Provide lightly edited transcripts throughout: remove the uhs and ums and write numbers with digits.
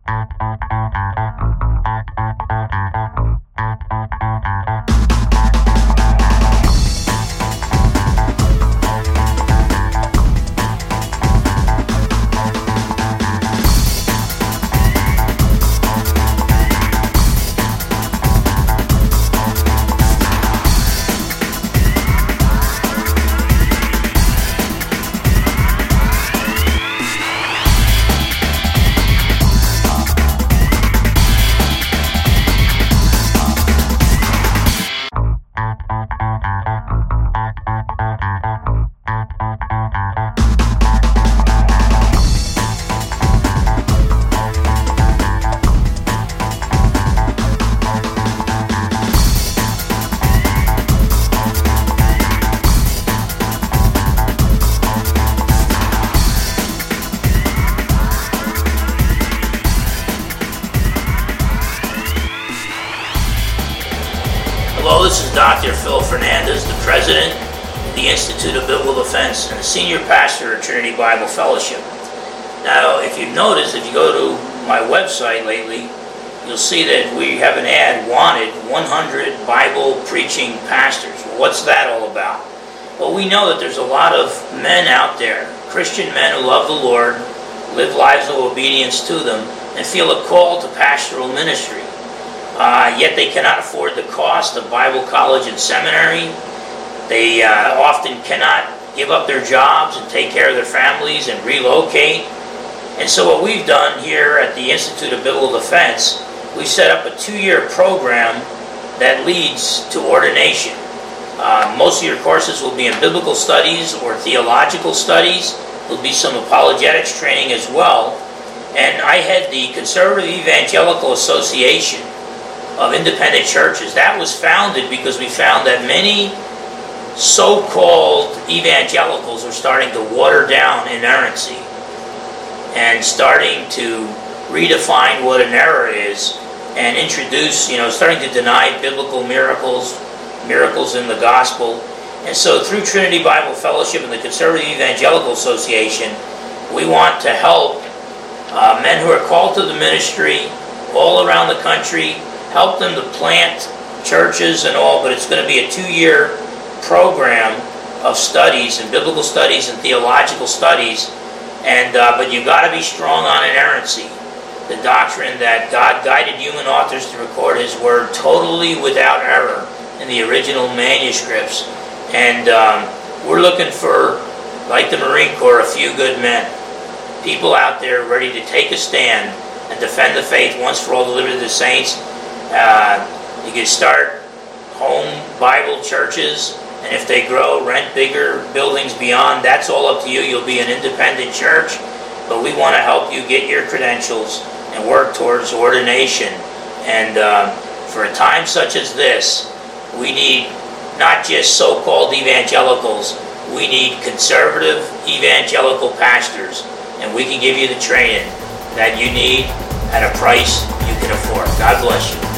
Hello, this is Dr. Phil Fernandez, the President of the Institute of Biblical Defense and the Senior Pastor at Trinity Bible Fellowship. Now, if you've noticed, if you go to my website lately, you'll see that we have an ad, wanted 100 Bible preaching pastors. Well, what's that all about? Well, we know that there's a lot of men out there, Christian men who love the Lord, live lives of obedience to them, and feel a call to pastoral ministry. Yet they cannot afford the cost of Bible college and seminary. They often cannot give up their jobs and take care of their families and relocate. And so what we've done here at the Institute of Biblical Defense, we've set up a 2-year program that leads to ordination. Most of your courses will be in biblical studies or theological studies. There'll be some apologetics training as well. And I head the Conservative Evangelical Association of Independent Churches. That was founded because we found that many so-called evangelicals are starting to water down inerrancy and starting to redefine what an error is and introduce, starting to deny biblical miracles in the gospel. And so through Trinity Bible Fellowship and the Conservative Evangelical Association, we want to help men who are called to the ministry all around the country, help them to plant churches and all, but it's going to be a 2-year program of studies and biblical studies and theological studies. And but you've got to be strong on inerrancy, the doctrine that God guided human authors to record His Word totally without error in the original manuscripts. And we're looking for, like the Marine Corps, a few good men, people out there ready to take a stand and defend the faith once for all, delivered to the saints. You can start home Bible churches, and if they grow, rent bigger buildings beyond. That's all up to you. You'll be an independent church, but we want to help you get your credentials and work towards ordination. And for a time such as this, we need not just so-called evangelicals, we need conservative evangelical pastors, and we can give you the training that you need at a price you can afford. God bless you.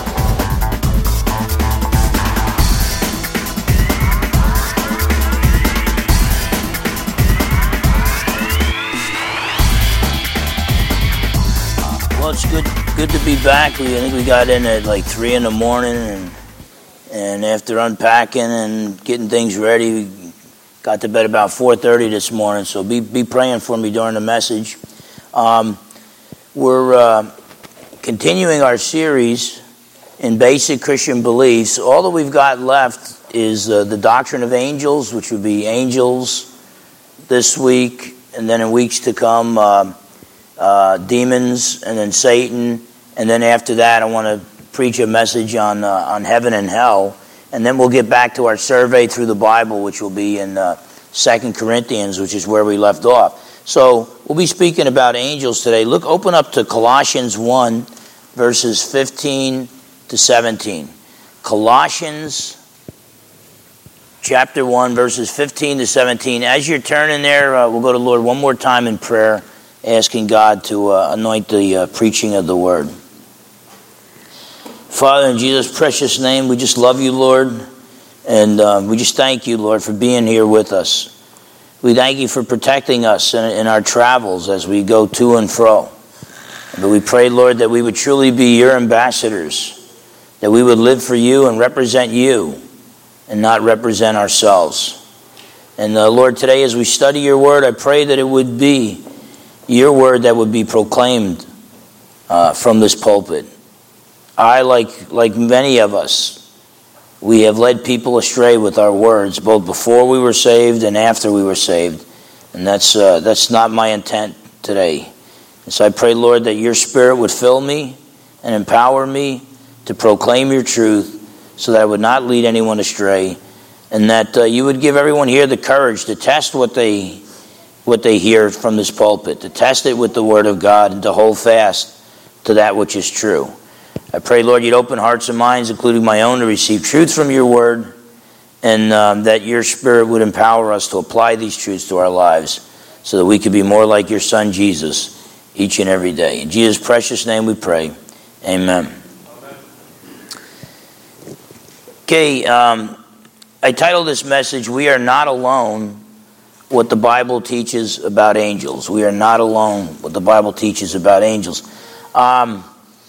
Well, it's good to be back. I think we got in at like 3 in the morning, and after unpacking and getting things ready, we got to bed about 4:30 this morning. So be praying for me during the message. We're continuing our series in basic Christian beliefs. All that we've got left is the doctrine of angels, which would be angels this week, and then in weeks to come, demons, and then Satan, and then after that I want to preach a message on heaven and hell, and then we'll get back to our survey through the Bible, which will be in 2 Corinthians, which is where we left off. So we'll be speaking about angels today. Open up to Colossians 1, verses 15 to 17. Colossians chapter 1, verses 15 to 17. As you're turning there, we'll go to the Lord one more time in prayer, asking God to anoint the preaching of the Word. Father, in Jesus' precious name, we just love you, Lord, and we just thank you, Lord, for being here with us. We thank you for protecting us in our travels as we go to and fro. But we pray, Lord, that we would truly be your ambassadors, that we would live for you and represent you and not represent ourselves. And Lord, today as we study your word, I pray that it would be your word that would be proclaimed from this pulpit. I, like many of us, we have led people astray with our words, both before we were saved and after we were saved. And that's not my intent today. And so I pray, Lord, that your Spirit would fill me and empower me to proclaim your truth so that I would not lead anyone astray, and that you would give everyone here the courage to test what they hear from this pulpit, to test it with the Word of God, and to hold fast to that which is true. I pray, Lord, you'd open hearts and minds, including my own, to receive truth from your Word, and that your Spirit would empower us to apply these truths to our lives so that we could be more like your Son, Jesus, each and every day. In Jesus' precious name we pray. Amen. Okay, I titled this message, We Are Not Alone, What the Bible Teaches About Angels. We are not alone, what the Bible teaches about angels. I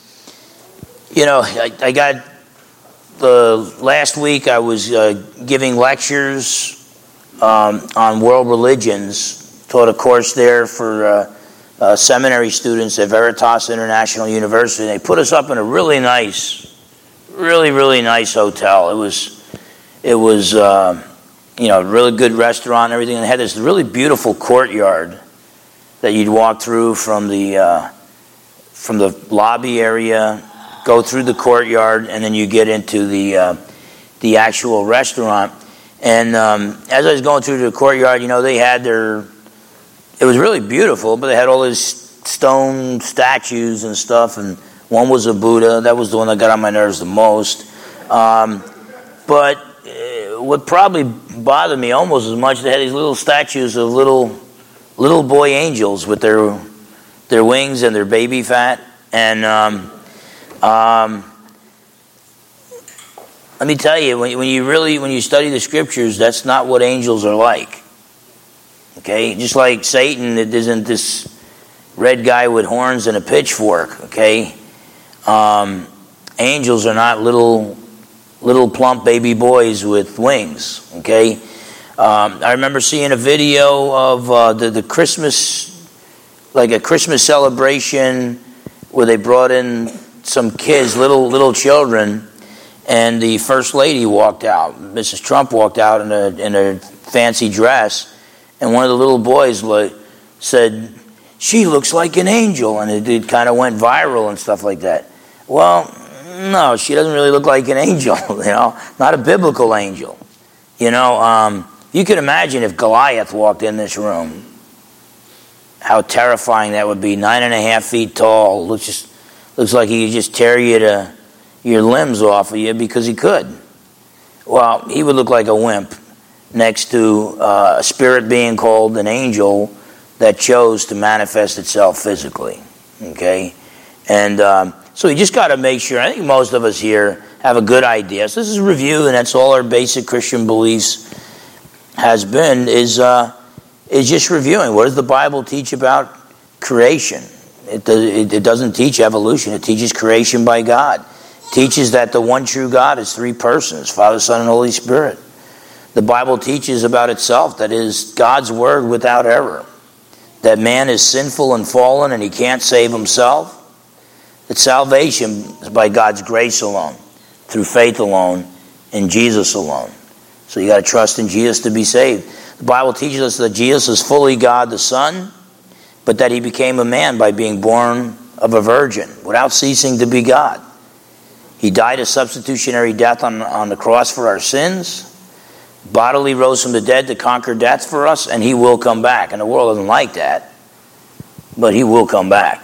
got last week I was giving lectures on world religions, taught a course there for seminary students at Veritas International University. They put us up in a really nice hotel. It was a really good restaurant and everything. And they had this really beautiful courtyard that you'd walk through from the lobby area, go through the courtyard, and then you get into the actual restaurant. And as I was going through the courtyard, they had it was really beautiful, but they had all these stone statues and stuff, and one was a Buddha. That was the one that got on my nerves the most. But what probably bothered me almost as much, they had these little statues of little boy angels with their wings and their baby fat. And let me tell you, when you study the scriptures, that's not what angels are like. Okay, just like Satan, it isn't this red guy with horns and a pitchfork. Okay, angels are not little plump baby boys with wings. Okay, I remember seeing a video of the Christmas, like a Christmas celebration, where they brought in some kids, little children, and the First Lady walked out. Mrs. Trump walked out in a fancy dress, and one of the little boys said, "She looks like an angel," and it kind of went viral and stuff like that. Well, no, she doesn't really look like an angel, not a biblical angel. You could imagine if Goliath walked in this room, how terrifying that would be. 9.5 feet tall, looks like he could just tear your limbs off of you because he could. Well, he would look like a wimp next to a spirit being called an angel that chose to manifest itself physically. Okay? And so you just got to make sure. I think most of us here have a good idea. So this is a review, and that's all our basic Christian beliefs has been, is just reviewing. What does the Bible teach about creation? It doesn't teach evolution. It teaches creation by God. It teaches that the one true God is three persons, Father, Son, and Holy Spirit. The Bible teaches about itself that it is God's word without error. That man is sinful and fallen and he can't save himself. That salvation is by God's grace alone, through faith alone, in Jesus alone. So you got to trust in Jesus to be saved. The Bible teaches us that Jesus is fully God the Son, but that he became a man by being born of a virgin without ceasing to be God. He died a substitutionary death on the cross for our sins, bodily rose from the dead to conquer death for us, and he will come back. And the world doesn't like that, but he will come back.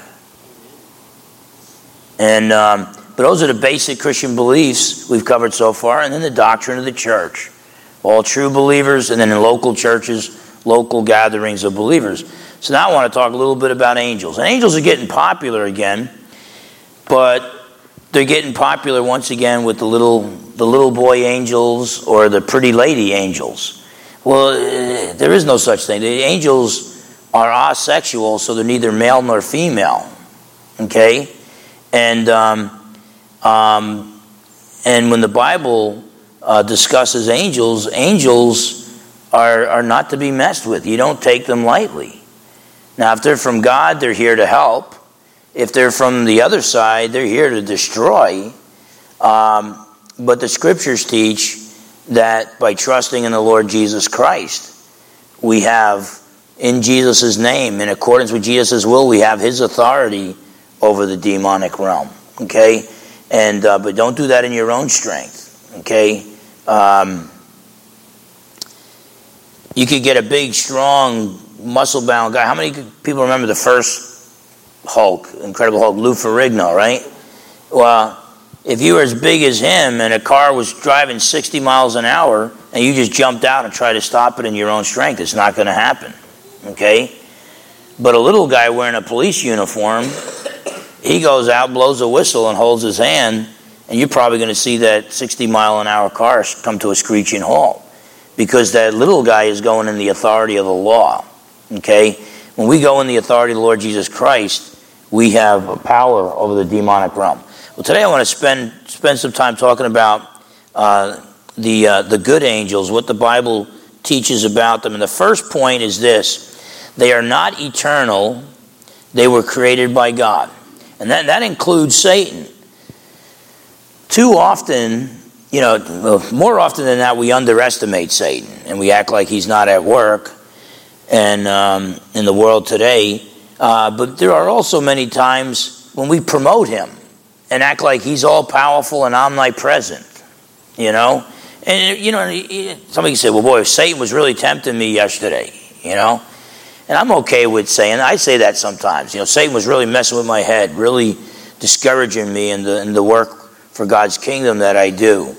And but those are the basic Christian beliefs we've covered so far, and then the doctrine of the church. All true believers, and then in local churches, local gatherings of believers. So now I want to talk a little bit about angels. And angels are getting popular again, but they're getting popular once again with the little boy angels or the pretty lady angels. Well, there is no such thing. The angels are asexual, so they're neither male nor female. Okay? And when the Bible discusses angels, angels are not to be messed with. You don't take them lightly. Now, if they're from God, they're here to help. If they're from the other side, they're here to destroy. But the scriptures teach that by trusting in the Lord Jesus Christ, we have, in Jesus' name, in accordance with Jesus' will, we have his authority over the demonic realm. Okay? And but don't do that in your own strength. Okay? You could get a big, strong, muscle-bound guy. How many people remember the first Hulk, Incredible Hulk, Lou Ferrigno, right? Well, if you were as big as him and a car was driving 60 miles an hour and you just jumped out and tried to stop it in your own strength, it's not going to happen. Okay? But a little guy wearing a police uniform, he goes out, blows a whistle, and holds his hand, and you're probably going to see that 60-mile-an-hour car come to a screeching halt, because that little guy is going in the authority of the law. Okay? When we go in the authority of the Lord Jesus Christ, we have power over the demonic realm. Well, today I want to spend some time talking about the good angels, what the Bible teaches about them. And the first point is this: they are not eternal, they were created by God. And that includes Satan. Too often, more often than not, we underestimate Satan, and we act like he's not at work and in the world today. But there are also many times when we promote him and act like he's all-powerful and omnipresent, And, somebody can say, well, boy, if Satan was really tempting me yesterday, And I'm okay with saying, I say that sometimes. Satan was really messing with my head, really discouraging me in the work for God's kingdom that I do.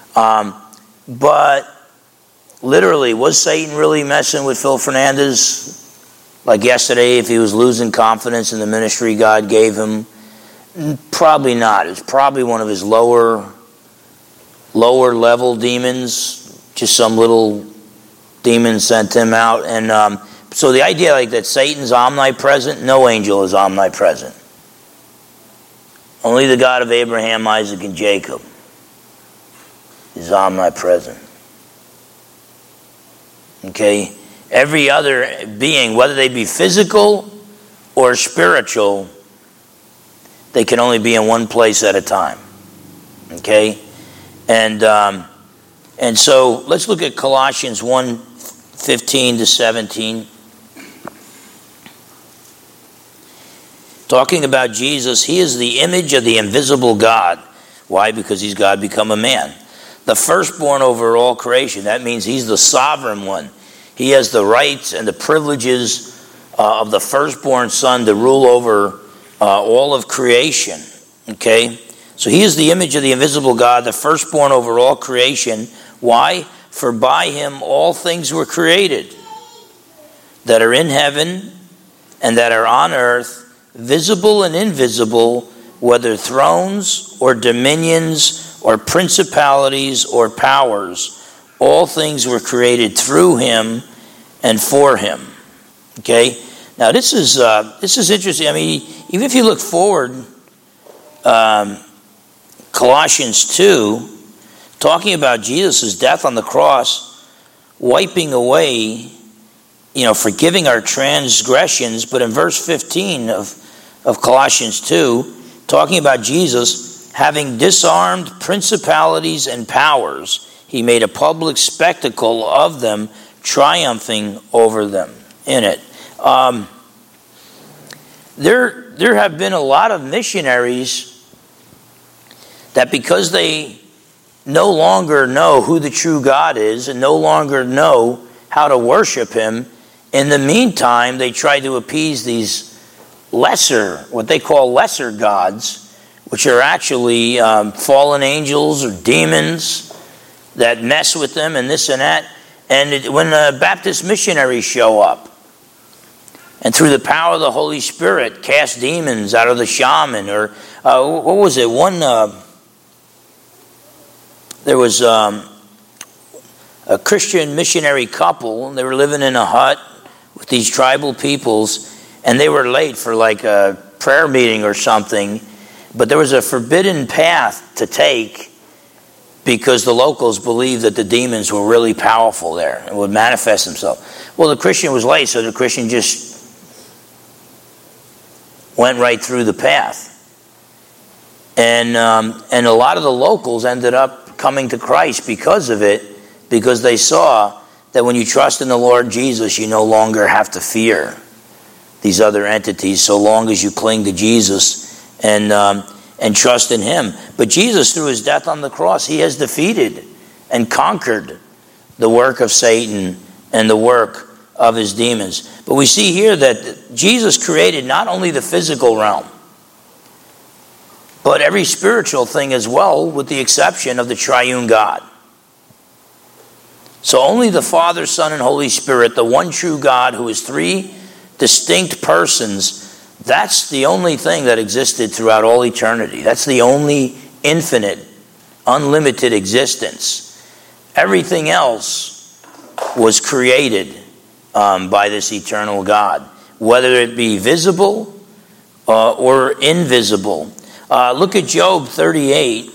But literally, was Satan really messing with Phil Fernandez? Like yesterday, if he was losing confidence in the ministry God gave him? Probably not. It was probably one of his lower level demons. Just some little demon sent him out. And so the idea like that Satan's omnipresent, no angel is omnipresent. Only the God of Abraham, Isaac, and Jacob is omnipresent. Okay? Every other being, whether they be physical or spiritual, they can only be in one place at a time. Okay? And so let's look at Colossians 1:15 to 17. Talking about Jesus, he is the image of the invisible God. Why? Because he's God become a man. The firstborn over all creation. That means he's the sovereign one. He has the rights and the privileges of the firstborn son to rule over all of creation. Okay? So he is the image of the invisible God, the firstborn over all creation. Why? For by him all things were created, that are in heaven and that are on earth, visible and invisible, whether thrones or dominions or principalities or powers. All things were created through him and for him. Okay? Now this is interesting. I mean, even if you look forward, Colossians 2, talking about Jesus' death on the cross, wiping away, forgiving our transgressions. But in verse 15 of Colossians 2, talking about Jesus having disarmed principalities and powers, he made a public spectacle of them, triumphing over them in it. There have been a lot of missionaries that, because they no longer know who the true God is and no longer know how to worship him, in the meantime, they try to appease these what they call lesser gods, which are actually fallen angels or demons that mess with them and this and that. And when the Baptist missionaries show up and through the power of the Holy Spirit cast demons out of the shaman, or what was it? There was a Christian missionary couple, and they were living in a hut with these tribal peoples, and they were late for like a prayer meeting or something, but there was a forbidden path to take because the locals believed that the demons were really powerful there and would manifest themselves. Well, the Christian was late, so the Christian just went right through the path. And a lot of the locals ended up coming to Christ because of it, because they saw that when you trust in the Lord Jesus, you no longer have to fear these other entities so long as you cling to Jesus and trust in him. But Jesus, through his death on the cross, he has defeated and conquered the work of Satan and the work of his demons. But we see here that Jesus created not only the physical realm, but every spiritual thing as well, with the exception of the triune God. So only the Father, Son, and Holy Spirit, the one true God who is three distinct persons, that's the only thing that existed throughout all eternity. That's the only infinite, unlimited existence. Everything else was created by this eternal God, whether it be visible or invisible. Look at Job 38.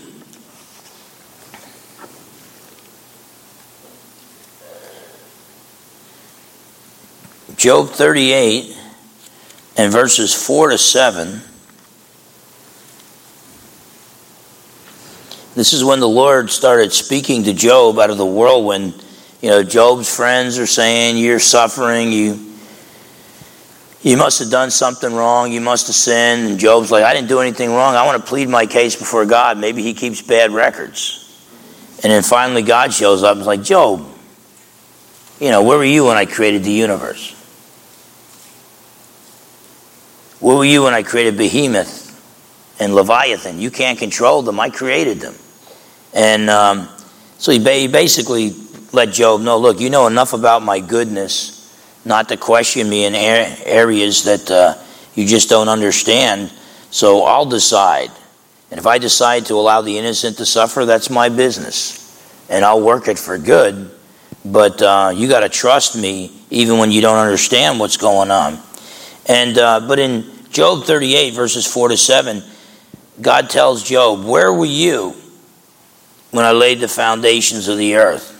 Job 38 and verses 4 to 7. This is when the Lord started speaking to Job out of the whirlwind. You know, Job's friends are saying, you're suffering, you must have done something wrong, you must have sinned. And Job's like, I didn't do anything wrong. I want to plead my case before God. Maybe he keeps bad records. And then finally God shows up and is like, Job, where were you when I created the universe? Where were you when I created Behemoth and Leviathan? You can't control them. I created them. And so he basically let Job know, look, you know enough about my goodness not to question me in areas that you just don't understand. So I'll decide. And if I decide to allow the innocent to suffer, that's my business. And I'll work it for good. But you got to trust me even when you don't understand what's going on. And but in Job 38, verses 4 to 7, God tells Job, where were you when I laid the foundations of the earth?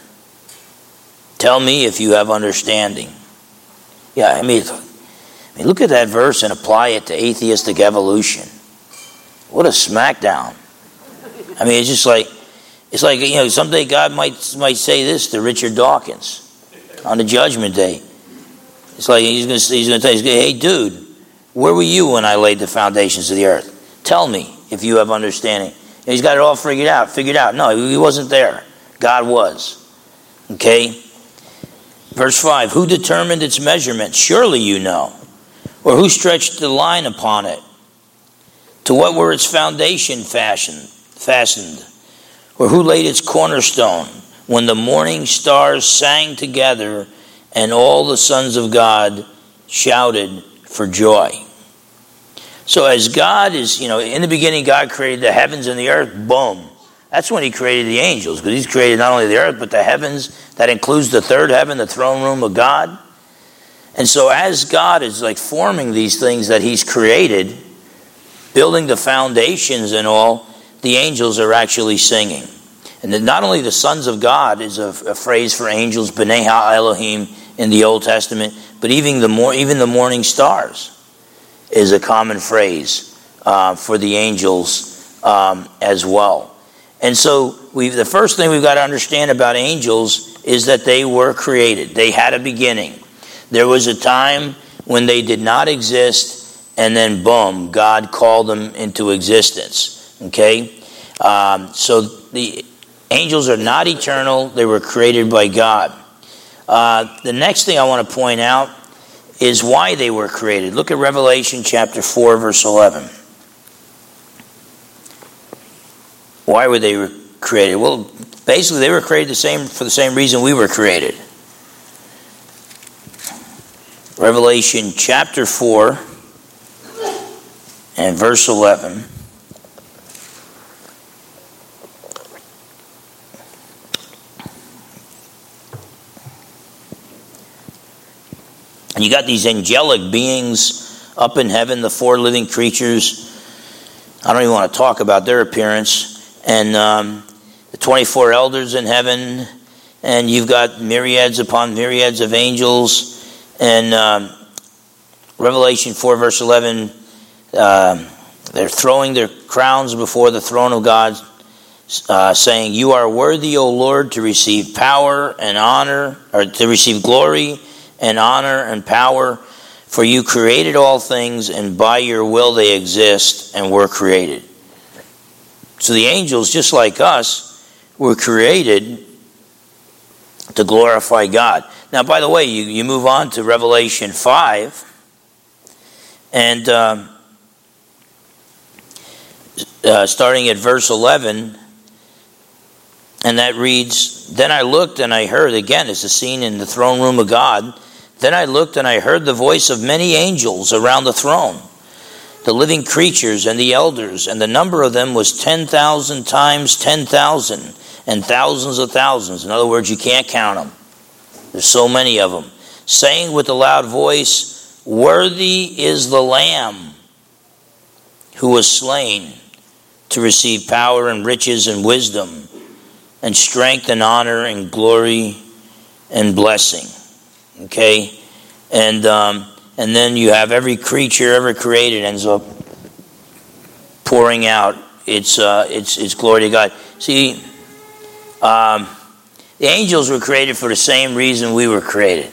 Tell me if you have understanding. Yeah, I mean, look at that verse and apply it to atheistic evolution. What a smackdown. I mean, it's like someday God might say this to Richard Dawkins on the Judgment Day. It's like he's going to tell you, hey, dude, where were you when I laid the foundations of the earth? Tell me if you have understanding. And he's got it all figured out. No, he wasn't there. God was. Okay? Verse 5, who determined its measurement? Surely you know. Or who stretched the line upon it? To what were its foundation fastened? Or who laid its cornerstone? When the morning stars sang together and all the sons of God shouted for joy. So as God is, in the beginning God created the heavens and the earth, boom. That's when he created the angels, because he's created not only the earth, but the heavens. That includes the third heaven, the throne room of God. And so as God is forming these things that he's created, building the foundations and all, the angels are actually singing. And then not only the sons of God is a phrase for angels, B'nai Ha-Elohim in the Old Testament, but even the morning stars is a common phrase for the angels as well. And so the first thing we've got to understand about angels is that they were created. They had a beginning. There was a time when they did not exist, and then boom, God called them into existence. Okay? So the angels are not eternal. They were created by God. The next thing I want to point out is why they were created. Look at Revelation chapter 4, verse 11. Why were they created? Well, basically they were created for the same reason we were created. Revelation chapter 4 and verse 11. And you got these angelic beings Up in heaven, the 4 living creatures, I don't even want to talk about their appearance, and the 24 elders in heaven, and you've got myriads upon myriads of angels, and Revelation 4 verse 11, they're throwing their crowns before the throne of God, saying, "You are worthy, O Lord, to receive power and honor, or to receive glory and honor and power, for you created all things, and by your will they exist and were created." So the angels, just like us, were created to glorify God. Now, by the way, you move on to Revelation 5, and starting at verse 11, and that reads, "Then I looked and I heard," again, it's a scene in the throne room of God. "Then I looked and I heard the voice of many angels around the throne, the living creatures and the elders, and the number of them was 10,000 times 10,000, and thousands of thousands." In other words, you can't count them. There's so many of them. "Saying with a loud voice, Worthy is the Lamb who was slain to receive power and riches and wisdom and strength and honor and glory and blessing." Okay? And then you have every creature ever created ends up pouring out its glory to God. See, the angels were created for the same reason we were created.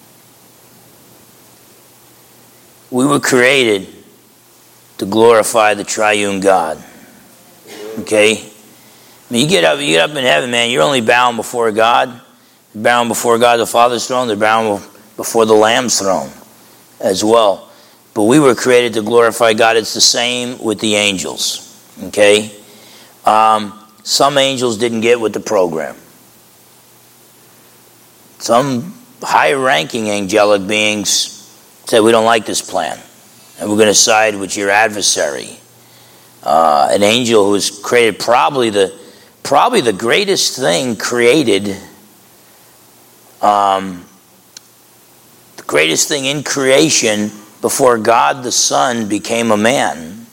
We were created to glorify the triune God. Okay? I mean, you get up in heaven, man, you're only bound before God. You're bound before God the Father's throne. They're bound before the Lamb's throne as well. But we were created to glorify God. It's the same with the angels. Okay? Some angels didn't get with the program. Some high-ranking angelic beings said, "We don't like this plan, and we're going to side with your adversary." An angel who was created, probably the greatest thing created, the greatest thing in creation before God the Son became a man,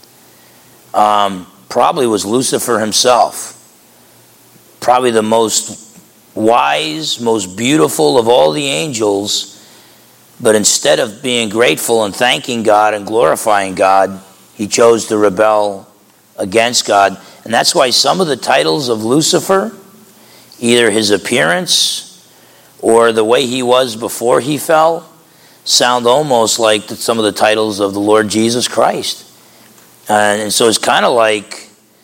probably was Lucifer himself. Probably the most wise, most beautiful of all the angels. But instead of being grateful and thanking God and glorifying God, he chose to rebel against God. And that's why some of the titles of Lucifer, either his appearance or the way he was before he fell, sound almost like some of the titles of the Lord Jesus Christ. And so it's kind of like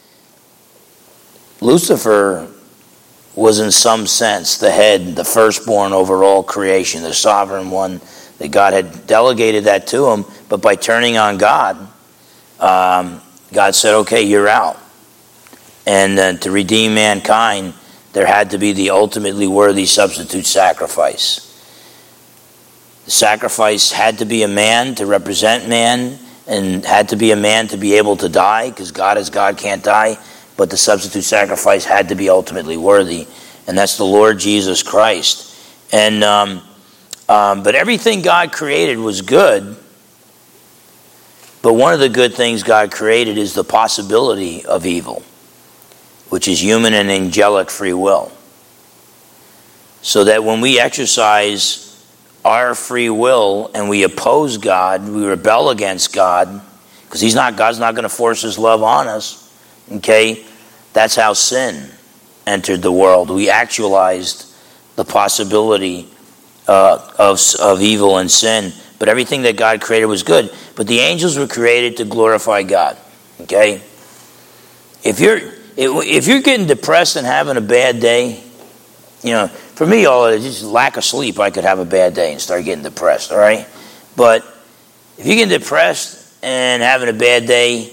Lucifer was in some sense the head, the firstborn over all creation, the sovereign one, that God had delegated that to him. But by turning on God, God said, "Okay, you're out." And then to redeem mankind, there had to be the ultimately worthy substitute sacrifice. The sacrifice had to be a man to represent man, and had to be a man to be able to die, because God as God can't die. But the substitute sacrifice had to be ultimately worthy, and that's the Lord Jesus Christ. And but everything God created was good. But one of the good things God created is the possibility of evil, which is human and angelic free will. So that when we exercise our free will and we oppose God, we rebel against God, because God's not going to force his love on us. Okay? That's how sin entered the world. We actualized the possibility of evil and sin. But everything that God created was good. But the angels were created to glorify God. Okay? If you're getting depressed and having a bad day, for me, all it is just lack of sleep. I could have a bad day and start getting depressed. All right? But if you're getting depressed and having a bad day,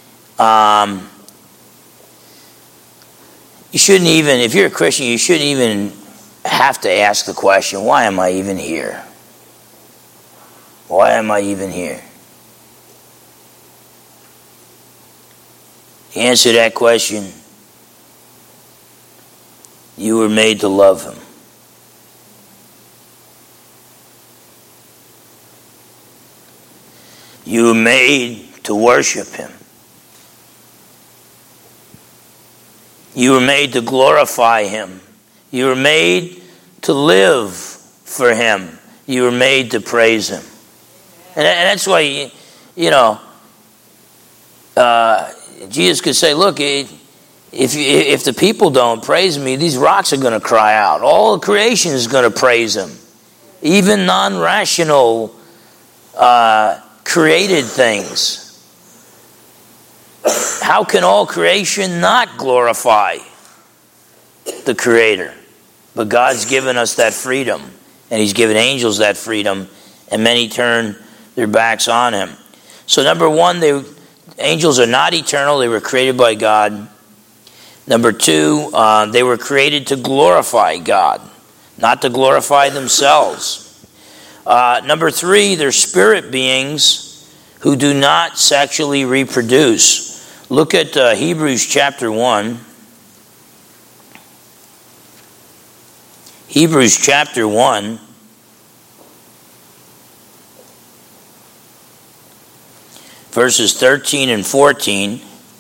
you shouldn't even, if you're a Christian, you shouldn't even have to ask the question, why am I even here? Why am I even here? To answer that question, you were made to love him. You were made to worship him. You were made to glorify him. You were made to live for him. You were made to praise him. And that's why, Jesus could say, look, if the people don't praise me, these rocks are going to cry out. All creation is going to praise him. Even non-rational created things. How can all creation not glorify the Creator? But God's given us that freedom, and he's given angels that freedom, and many turn their backs on him. So number one, angels are not eternal. They were created by God. Number two, they were created to glorify God, not to glorify themselves. Number three, they're spirit beings who do not sexually reproduce. Look at Hebrews chapter 1. Hebrews chapter 1. Verses 13 and 14.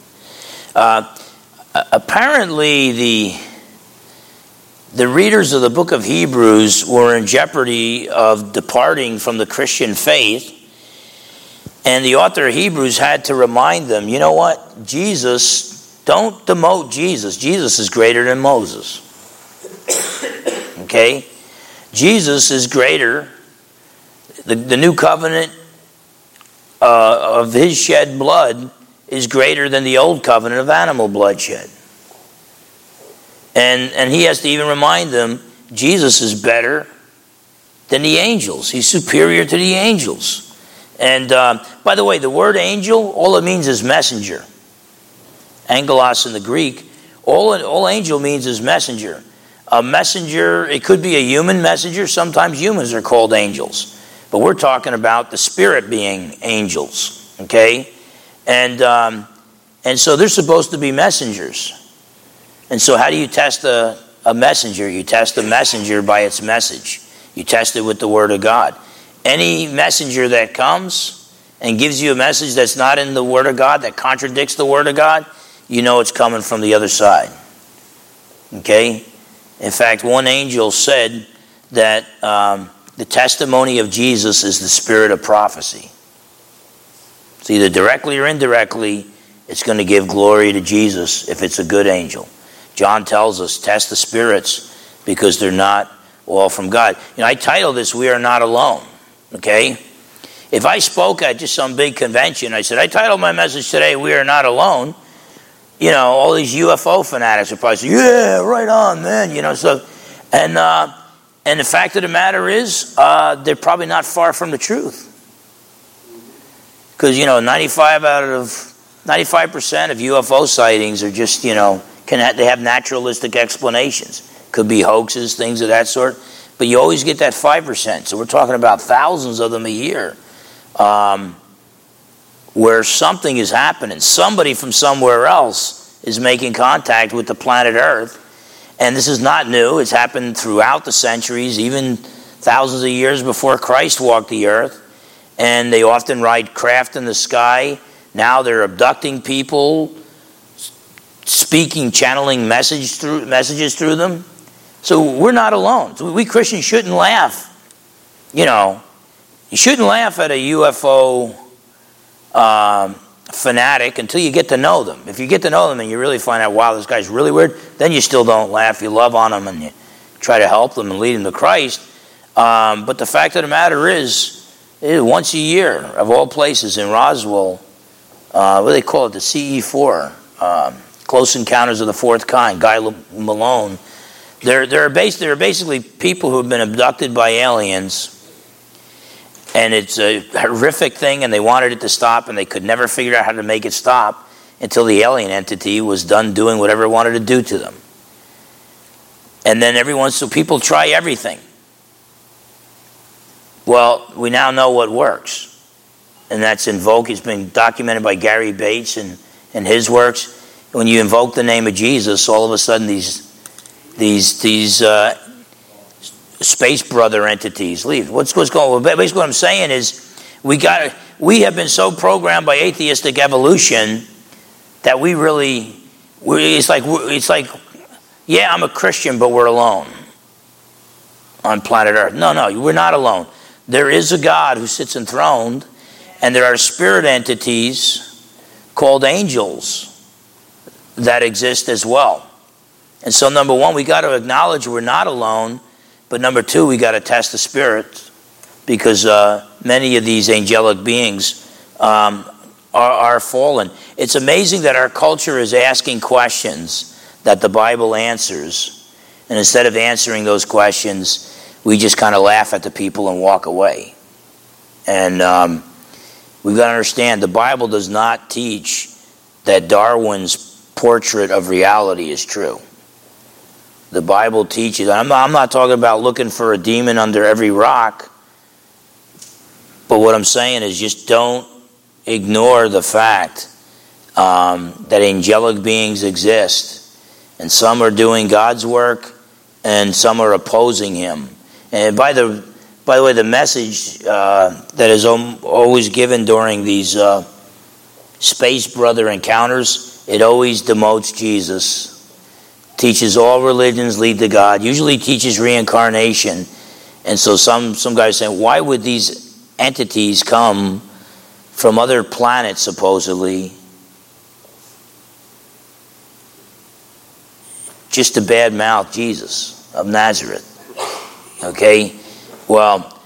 Apparently, the readers of the book of Hebrews were in jeopardy of departing from the Christian faith. And the author of Hebrews had to remind them, you know what? Don't demote Jesus. Jesus is greater than Moses. Okay? Jesus is greater. The new covenant of his shed blood is greater than the old covenant of animal bloodshed. And he has to even remind them, Jesus is better than the angels. He's superior to the angels. And by the way, the word angel, all it means is messenger. Angelos in the Greek, all angel means is messenger. A messenger, it could be a human messenger. Sometimes humans are called angels. But we're talking about the spirit being angels. Okay? And so they're supposed to be messengers. And so how do you test a messenger? You test a messenger by its message. You test it with the Word of God. Any messenger that comes and gives you a message that's not in the Word of God, that contradicts the Word of God, you know it's coming from the other side. Okay? In fact, one angel said that the testimony of Jesus is the spirit of prophecy. So either directly or indirectly, it's going to give glory to Jesus if it's a good angel. John tells us, test the spirits because they're not all from God. I titled this, We Are Not Alone. Okay? If I spoke at just some big convention, I said, I titled my message today, We Are Not Alone. All these UFO fanatics would probably say, yeah, right on, man. And the fact of the matter is, they're probably not far from the truth. Because, 95% of UFO sightings are just, they have naturalistic explanations. Could be hoaxes, things of that sort. But you always get that 5%. So we're talking about thousands of them a year. Where something is happening. Somebody from somewhere else is making contact with the planet Earth. And this is not new. It's happened throughout the centuries, even thousands of years before Christ walked the earth. And they often ride craft in the sky. Now they're abducting people, channeling messages through them. So we're not alone. So we Christians shouldn't laugh. You shouldn't laugh at a UFO fanatic until you get to know them. If you get to know them and you really find out, wow, this guy's really weird, then you still don't laugh. You love on them and you try to help them and lead them to Christ. But the fact of the matter is once a year, of all places, in Roswell, what do they call it? The CE4, Close Encounters of the Fourth Kind, Guy Malone. They're basically people who have been abducted by aliens. And it's a horrific thing, and they wanted it to stop, and they could never figure out how to make it stop until the alien entity was done doing whatever it wanted to do to them. And then so people try everything. Well, we now know what works. And that's invoke. It's been documented by Gary Bates and his works. When you invoke the name of Jesus, all of a sudden these space brother entities leave. What's going on? Basically what I'm saying is we got we have been so programmed by atheistic evolution that it's like, yeah, I'm a Christian, but we're alone on planet Earth. No, we're not alone. There is a God who sits enthroned, and there are spirit entities called angels that exist as well. And so, number one, we got to acknowledge we're not alone, but number two, we got to test the spirit, because many of these angelic beings are fallen. It's amazing that our culture is asking questions that the Bible answers, and instead of answering those questions, we just kind of laugh at the people and walk away. And we've got to understand, the Bible does not teach that Darwin's portrait of reality is true. The Bible teaches, I'm not talking about looking for a demon under every rock, but what I'm saying is just don't ignore the fact that angelic beings exist, and some are doing God's work and some are opposing him. And by the way, the message that is always given during these space brother encounters, it always demotes Jesus, teaches all religions lead to God, usually teaches reincarnation. And so some guys saying, why would these entities come from other planets supposedly just to badmouth Jesus of Nazareth? Okay, well,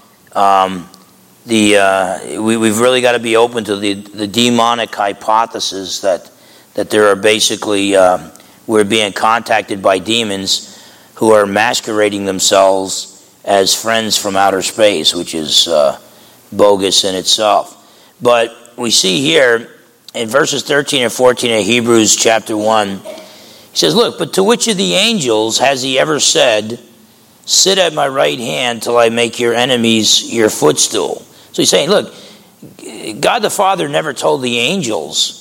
we've really got to be open to the demonic hypothesis that there are basically we're being contacted by demons who are masquerading themselves as friends from outer space, which is bogus in itself. But we see here in verses 13 and 14 of Hebrews chapter 1, he says, look, but to which of the angels has he ever said, sit at my right hand till I make your enemies your footstool? So he's saying, look, God the Father never told the angels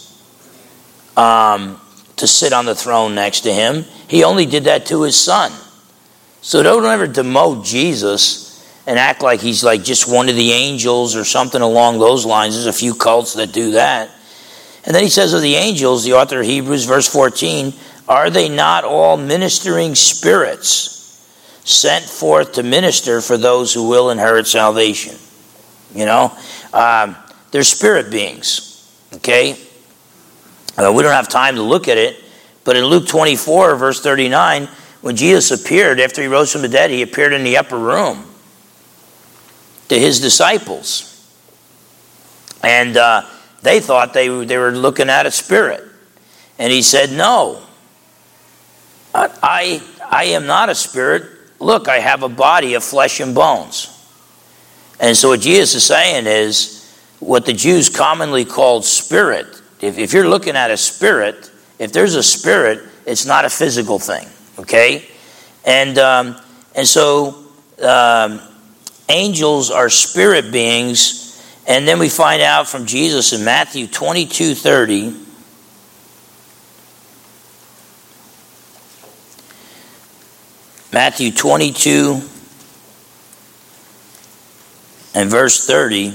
to sit on the throne next to him. He only did that to his son. So don't ever demote Jesus and act like he's like just one of the angels or something along those lines. There's a few cults that do that. And then he says of the angels, the author of Hebrews, verse 14, are they not all ministering spirits sent forth to minister for those who will inherit salvation? You know, they're spirit beings, okay? We don't have time to look at it, but in Luke 24, verse 39, when Jesus appeared, after he rose from the dead, he appeared in the upper room to his disciples. And they thought they were looking at a spirit. And he said, no, I am not a spirit. Look, I have a body of flesh and bones. And so what Jesus is saying is what the Jews commonly called spirit. If you're looking at a spirit, if there's a spirit, it's not a physical thing, okay? And so angels are spirit beings. And then we find out from Jesus in Matthew 22:30. Matthew 22 and verse 30.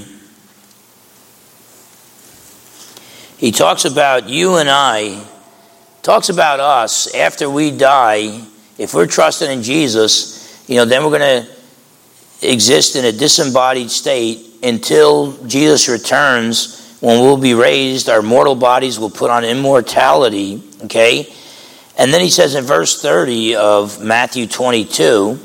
He talks about you and I, talks about us after we die. If we're trusting in Jesus, then we're going to exist in a disembodied state until Jesus returns, when we'll be raised. Our mortal bodies will put on immortality, okay? And then he says in verse 30 of Matthew 22,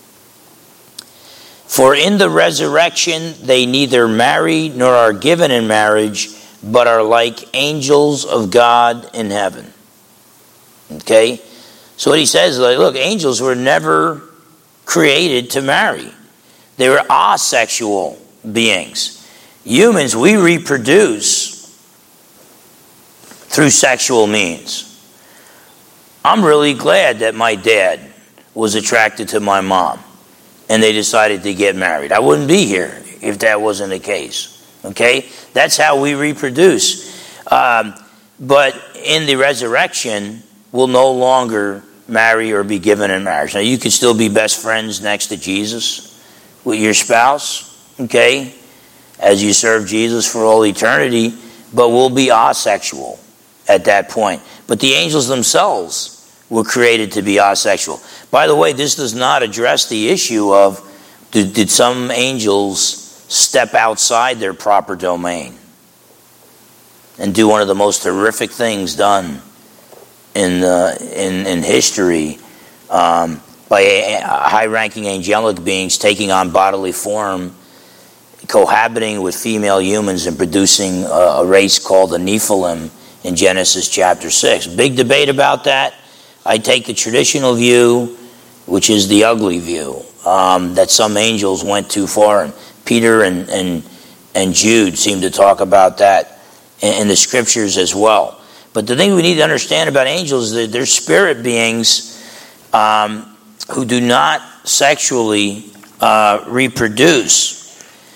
for in the resurrection they neither marry nor are given in marriage, but are like angels of God in heaven. Okay? So what he says is, look, angels were never created to marry. They were asexual beings. Humans, we reproduce through sexual means. I'm really glad that my dad was attracted to my mom and they decided to get married. I wouldn't be here if that wasn't the case. Okay? That's how we reproduce. But in the resurrection, we'll no longer marry or be given in marriage. Now, you can still be best friends next to Jesus with your spouse, okay? as you serve Jesus for all eternity, but will be asexual at that point. But the angels themselves were created to be asexual. By the way, this does not address the issue of did some angels step outside their proper domain and do one of the most horrific things done in history by high-ranking angelic beings taking on bodily form, cohabiting with female humans and producing a race called the Nephilim in Genesis chapter 6. Big debate about that. I take the traditional view, which is the ugly view, that some angels went too far. And Peter and Jude seem to talk about that in the scriptures as well. But the thing we need to understand about angels is that they're spirit beings who do not sexually reproduce.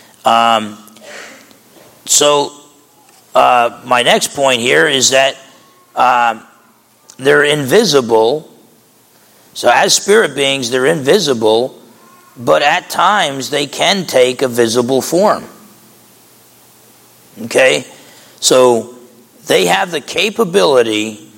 So my next point here is that they're invisible. So as spirit beings, they're invisible, but at times they can take a visible form. Okay? So they have the capability,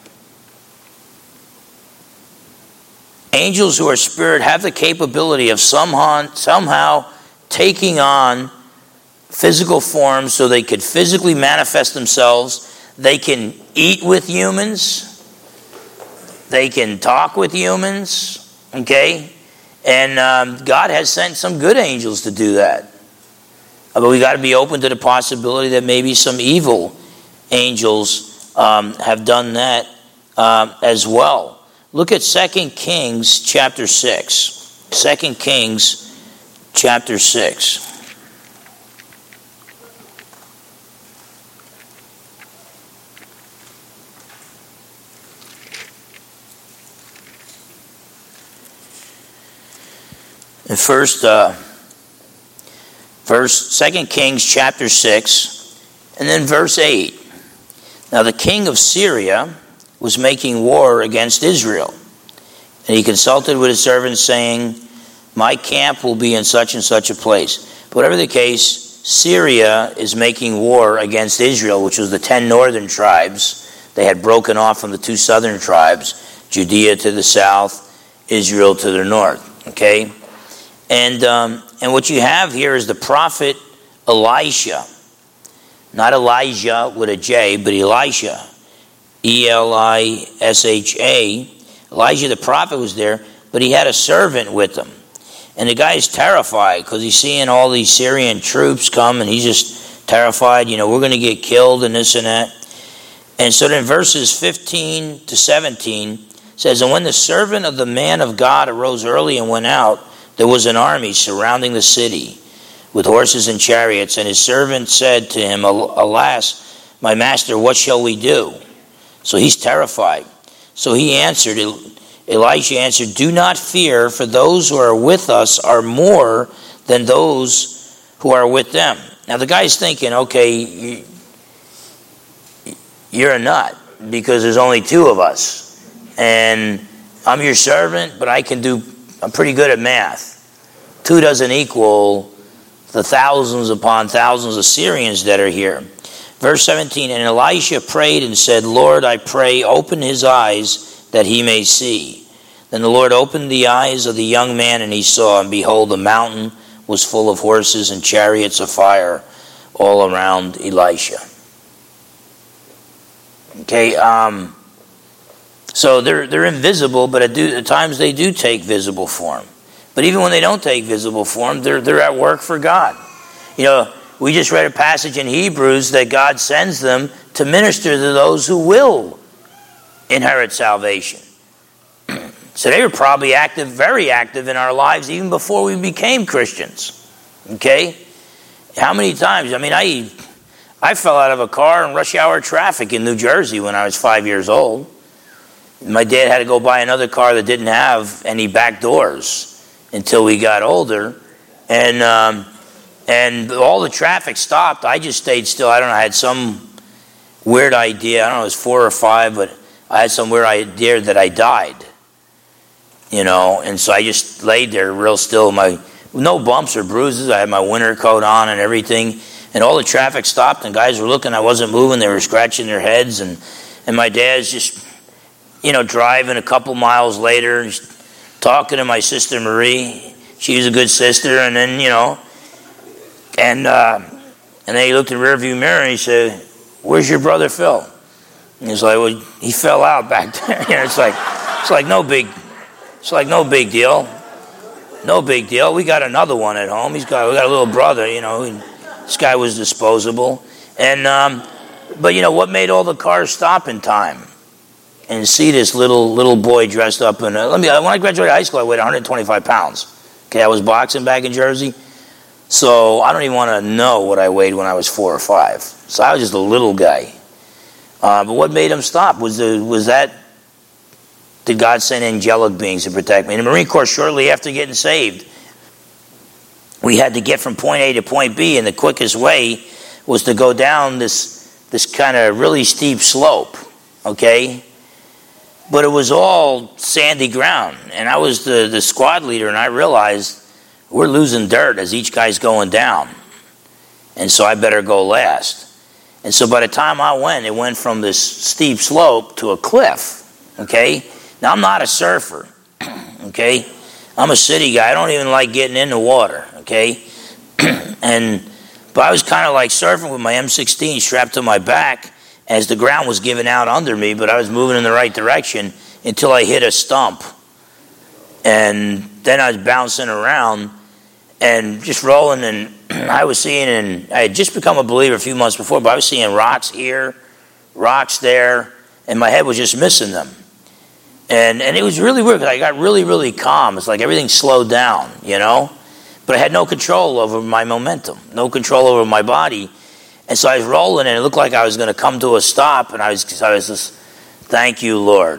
angels who are spirit have the capability of somehow taking on physical forms so they could physically manifest themselves. They can eat with humans. They can talk with humans. Okay? And God has sent some good angels to do that. But we got to be open to the possibility that maybe some evil angels have done that as well. Look at 2 Kings chapter 6. 2 Kings chapter 6. In 2 Kings chapter 6, and then verse 8. Now the king of Syria was making war against Israel. And he consulted with his servants, saying, my camp will be in such and such a place. But whatever the case, Syria is making war against Israel, which was the 10 northern tribes. They had broken off from the 2 southern tribes, Judea to the south, Israel to the north. Okay? And what you have here is the prophet Elisha. Not Elijah with a J, but Elisha. Elisha. Elijah the prophet was there, but he had a servant with him. And the guy is terrified because he's seeing all these Syrian troops come, and he's just terrified, we're going to get killed and this and that. And so then verses 15 to 17 says, and when the servant of the man of God arose early and went out, there was an army surrounding the city with horses and chariots, and his servant said to him, alas, my master, what shall we do? So he's terrified. So he answered, Elisha answered, do not fear, for those who are with us are more than those who are with them. Now the guy's thinking, okay, you're a nut, because there's only 2 of us. And I'm your servant, but I'm pretty good at math. 2 doesn't equal the thousands upon thousands of Syrians that are here. Verse 17, and Elisha prayed and said, Lord, I pray, open his eyes that he may see. Then the Lord opened the eyes of the young man, and he saw, and behold, the mountain was full of horses and chariots of fire all around Elisha. Okay, so they're invisible, but at times they do take visible form. But even when they don't take visible form, they're at work for God. We just read a passage in Hebrews that God sends them to minister to those who will inherit salvation. So they were probably active, very active in our lives even before we became Christians. Okay? How many times? I fell out of a car in rush hour traffic in New Jersey when I was 5 years old. My dad had to go buy another car that didn't have any back doors until we got older. And all the traffic stopped. I just stayed still. I don't know, I had some weird idea. I don't know, it was 4 or 5, but I had some weird idea that I died. And so I just laid there real still. My no bumps or bruises. I had my winter coat on and everything. And all the traffic stopped and guys were looking. I wasn't moving. They were scratching their heads. And my dad's just, driving a couple miles later, talking to my sister Marie. She was a good sister. And then, and then he looked in the rearview mirror and he said, "Where's your brother Phil?" And he's like, "Well, he fell out back there." It's like no big deal. No big deal. We got another one at home. We got a little brother, This guy was disposable. And, but what made all the cars stop in time? And see this little boy dressed up in when I graduated high school, I weighed 125 pounds. Okay, I was boxing back in Jersey. So I don't even want to know what I weighed when I was 4 or 5. So I was just a little guy. But what made him stop did God send angelic beings to protect me? In the Marine Corps, shortly after getting saved, we had to get from point A to point B, and the quickest way was to go down this kind of really steep slope, okay? But it was all sandy ground, and I was the squad leader, and I realized we're losing dirt as each guy's going down, and so I better go last. And so by the time I went, it went from this steep slope to a cliff, okay? Now, I'm not a surfer, okay? I'm a city guy. I don't even like getting in the water, okay? But I was kind of like surfing with my M16 strapped to my back as the ground was giving out under me, but I was moving in the right direction until I hit a stump. And then I was bouncing around and just rolling, and I was seeing, and I had just become a believer a few months before, but I was seeing rocks here, rocks there, and my head was just missing them. And it was really weird because I got really, really calm. It's like everything slowed down, But I had no control over my momentum, no control over my body. And so I was rolling, and it looked like I was going to come to a stop, and I was just, "Thank you, Lord."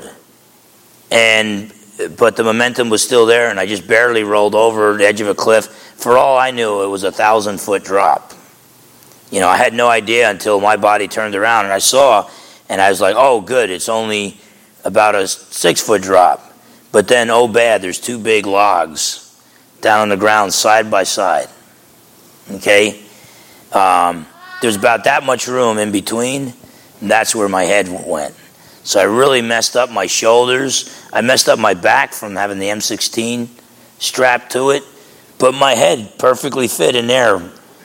But the momentum was still there, and I just barely rolled over the edge of a cliff. For all I knew, it was a 1,000-foot drop. I had no idea until my body turned around, and I saw, and I was like, "Oh, good, it's only about a 6-foot drop." But then, oh bad, there's 2 big logs down on the ground side by side. Okay? There's about that much room in between, and that's where my head went. So I really messed up my shoulders. I messed up my back from having the M16 strapped to it, but my head perfectly fit in there.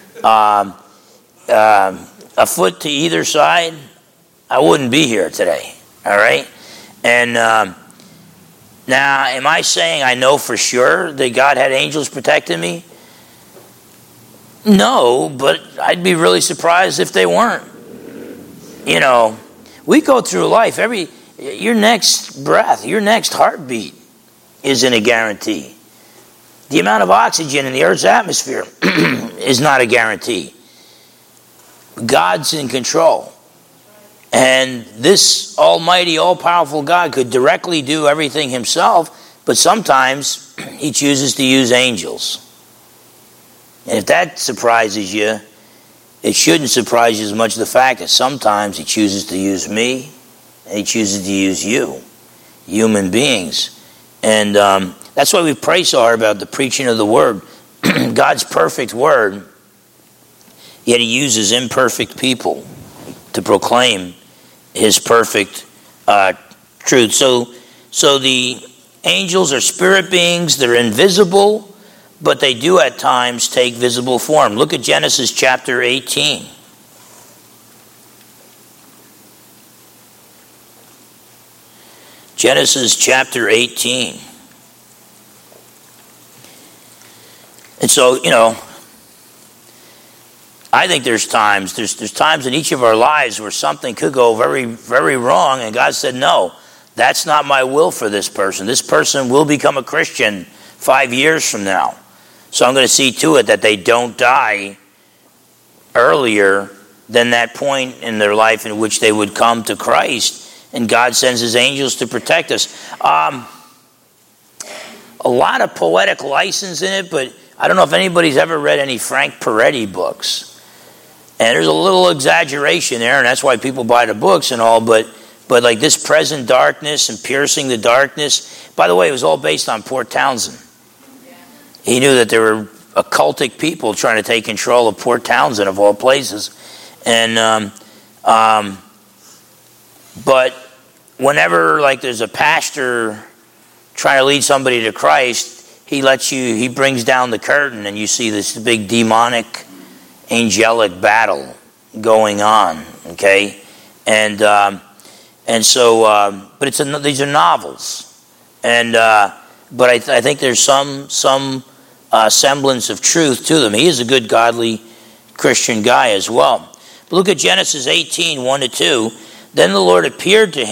A foot to either side, I wouldn't be here today. All right? And now, am I saying I know for sure that God had angels protecting me? No, but I'd be really surprised if they weren't. We go through life, your next breath, your next heartbeat isn't a guarantee. The amount of oxygen in the Earth's atmosphere is not a guarantee. God's in control. And this almighty, all-powerful God could directly do everything himself, but sometimes he chooses to use angels. And if that surprises you, it shouldn't surprise you as much the fact that sometimes he chooses to use me, and he chooses to use you, human beings. And that's why we pray so hard about the preaching of the word. God's perfect word, yet he uses imperfect people to proclaim his perfect truth. So the angels are spirit beings. They're invisible, but they do at times take visible form. Look at Genesis chapter 18. Genesis chapter 18. And so, I think there's times in each of our lives where something could go very, very wrong, and God said, "No, that's not my will for this person. This person will become a Christian 5 years from now. So I'm going to see to it that they don't die earlier than that point in their life in which they would come to Christ." And God sends his angels to protect us. A lot of poetic license in it, but I don't know if anybody's ever read any Frank Peretti books. And there's a little exaggeration there, and that's why people buy the books and all, but like this present darkness and piercing the darkness. By the way, it was all based on Port Townsend. He knew that there were occultic people trying to take control of Port Townsend of all places. And but whenever like there's a pastor trying to lead somebody to Christ, he brings down the curtain and you see this big demonic angelic battle going on, okay? And so but these are novels, and but I think there's some semblance of truth to them. He is a good godly Christian guy as well. But look at Genesis 18, 1-2. Then the Lord appeared to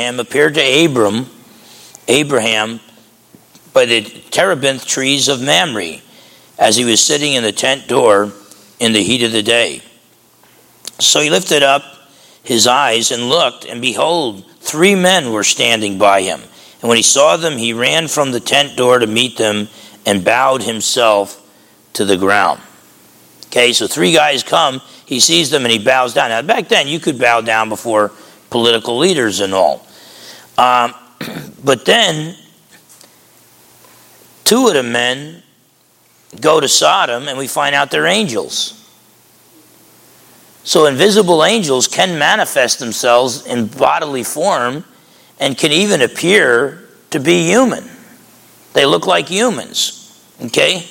Abraham by the terebinth trees of Mamre, as he was sitting in the tent door in the heat of the day. So he lifted up his eyes and looked, and behold, 3 men were standing by him. And when he saw them, he ran from the tent door to meet them and bowed himself to the ground. Okay, so 3 guys come, he sees them and he bows down. Now back then you could bow down before political leaders and all. But then 2 of the men go to Sodom and we find out they're angels. So invisible angels can manifest themselves in bodily form and can even appear to be human. They look like humans, okay?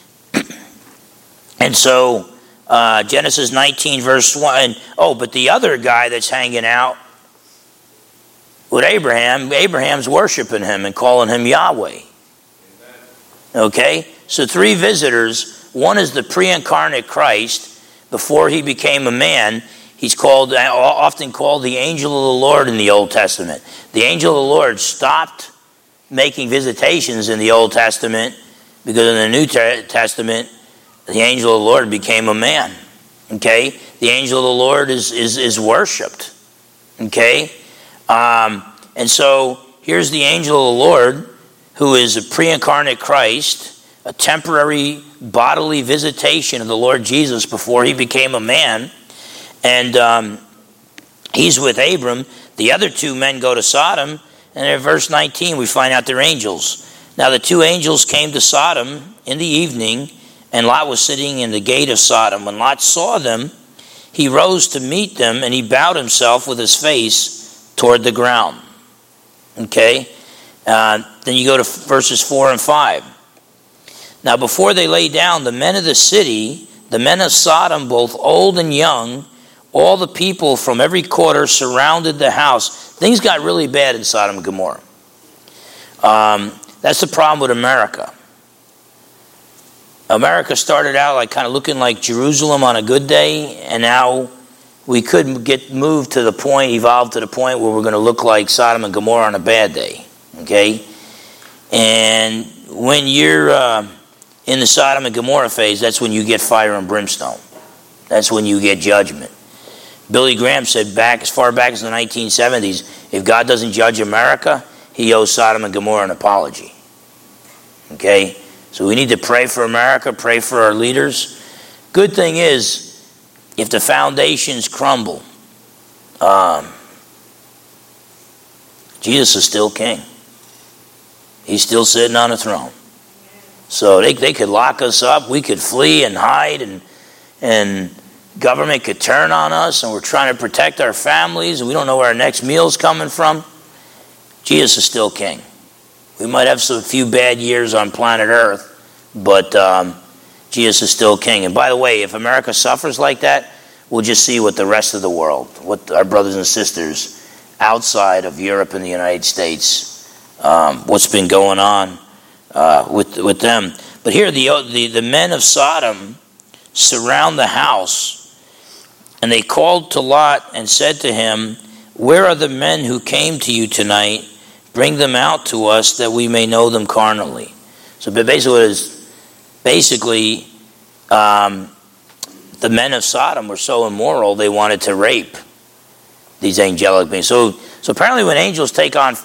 And so Genesis 19 verse 1, but the other guy that's hanging out with Abraham's worshiping him and calling him Yahweh. Okay? So 3 visitors. One is the pre-incarnate Christ. Before he became a man, he's often called the angel of the Lord in the Old Testament. The angel of the Lord stopped making visitations in the Old Testament because in the New Testament, the angel of the Lord became a man. Okay? The angel of the Lord is worshipped. Okay? And so here's the angel of the Lord, who is a pre-incarnate Christ, a temporary bodily visitation of the Lord Jesus before he became a man. And he's with Abram. The other 2 men go to Sodom. And in verse 19, we find out they're angels. Now the 2 angels came to Sodom in the evening, and Lot was sitting in the gate of Sodom. When Lot saw them, he rose to meet them, and he bowed himself with his face toward the ground. Okay? Then you go to verses 4 and 5. Now before they lay down, the men of the city, the men of Sodom, both old and young, all the people from every quarter surrounded the house. Things got really bad in Sodom and Gomorrah. That's the problem with America. America started out like kind of looking like Jerusalem on a good day, and now we could evolve to the point where we're going to look like Sodom and Gomorrah on a bad day. Okay? And when you're in the Sodom and Gomorrah phase, that's when you get fire and brimstone. That's when you get judgment. Billy Graham said as far back as the 1970s, if God doesn't judge America, he owes Sodom and Gomorrah an apology. Okay? So we need to pray for America, pray for our leaders. Good thing is, if the foundations crumble, Jesus is still king. He's still sitting on the throne. So they could lock us up, we could flee and hide, and government could turn on us, and we're trying to protect our families, and we don't know where our next meal's coming from. Jesus is still king. We might have a few bad years on planet Earth, but Jesus is still king. And by the way, if America suffers like that, we'll just see what the rest of the world, what our brothers and sisters outside of Europe and the United States, what's been going on with them. But here the men of Sodom surround the house, and they called to Lot and said to him, "Where are the men who came to you tonight? Bring them out to us that we may know them carnally." So basically the men of Sodom were so immoral they wanted to rape these angelic beings. So apparently when angels take on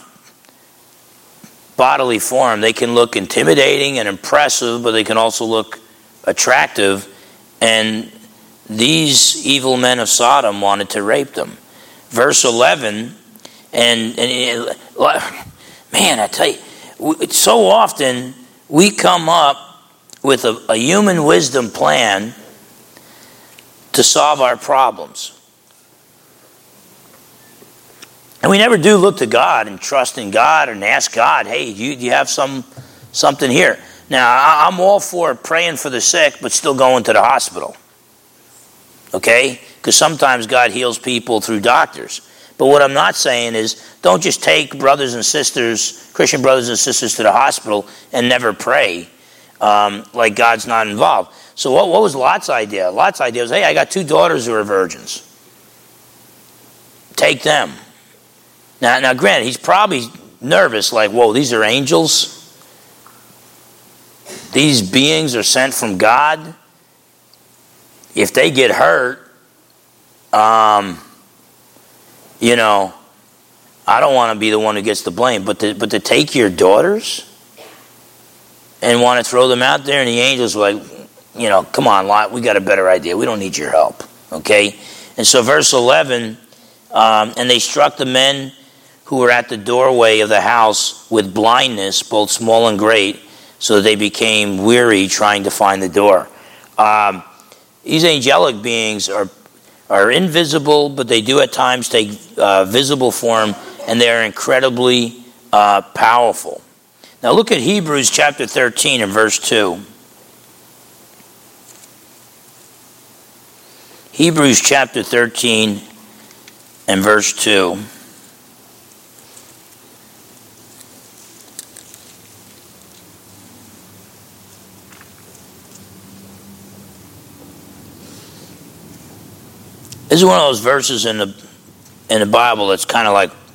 bodily form, they can look intimidating and impressive, but they can also look attractive. And these evil men of Sodom wanted to rape them. Verse 11, man, I tell you, so often we come up with a human wisdom plan to solve our problems. And we never do look to God and trust in God and ask God, hey, do you have something here? Now, I'm all for praying for the sick, but still going to the hospital. Okay? Because sometimes God heals people through doctors. But what I'm not saying is, don't just take brothers and sisters, Christian brothers and sisters, to the hospital and never pray like God's not involved. So what was Lot's idea? Lot's idea was, hey, I got 2 daughters who are virgins. Take them. Now, granted, he's probably nervous, like, whoa, these are angels? These beings are sent from God? If they get hurt, I don't want to be the one who gets the blame. But to take your daughters and want to throw them out there, and the angels were like, come on, Lot, we got a better idea. We don't need your help. Okay? And so verse 11, and they struck the men who were at the doorway of the house with blindness, both small and great, so that they became weary trying to find the door. These angelic beings are invisible, but they do at times take visible form, and they are incredibly powerful. Now look at Hebrews chapter 13 and verse 2. Hebrews chapter 13 and verse 2. This is one of those verses in the Bible that's kind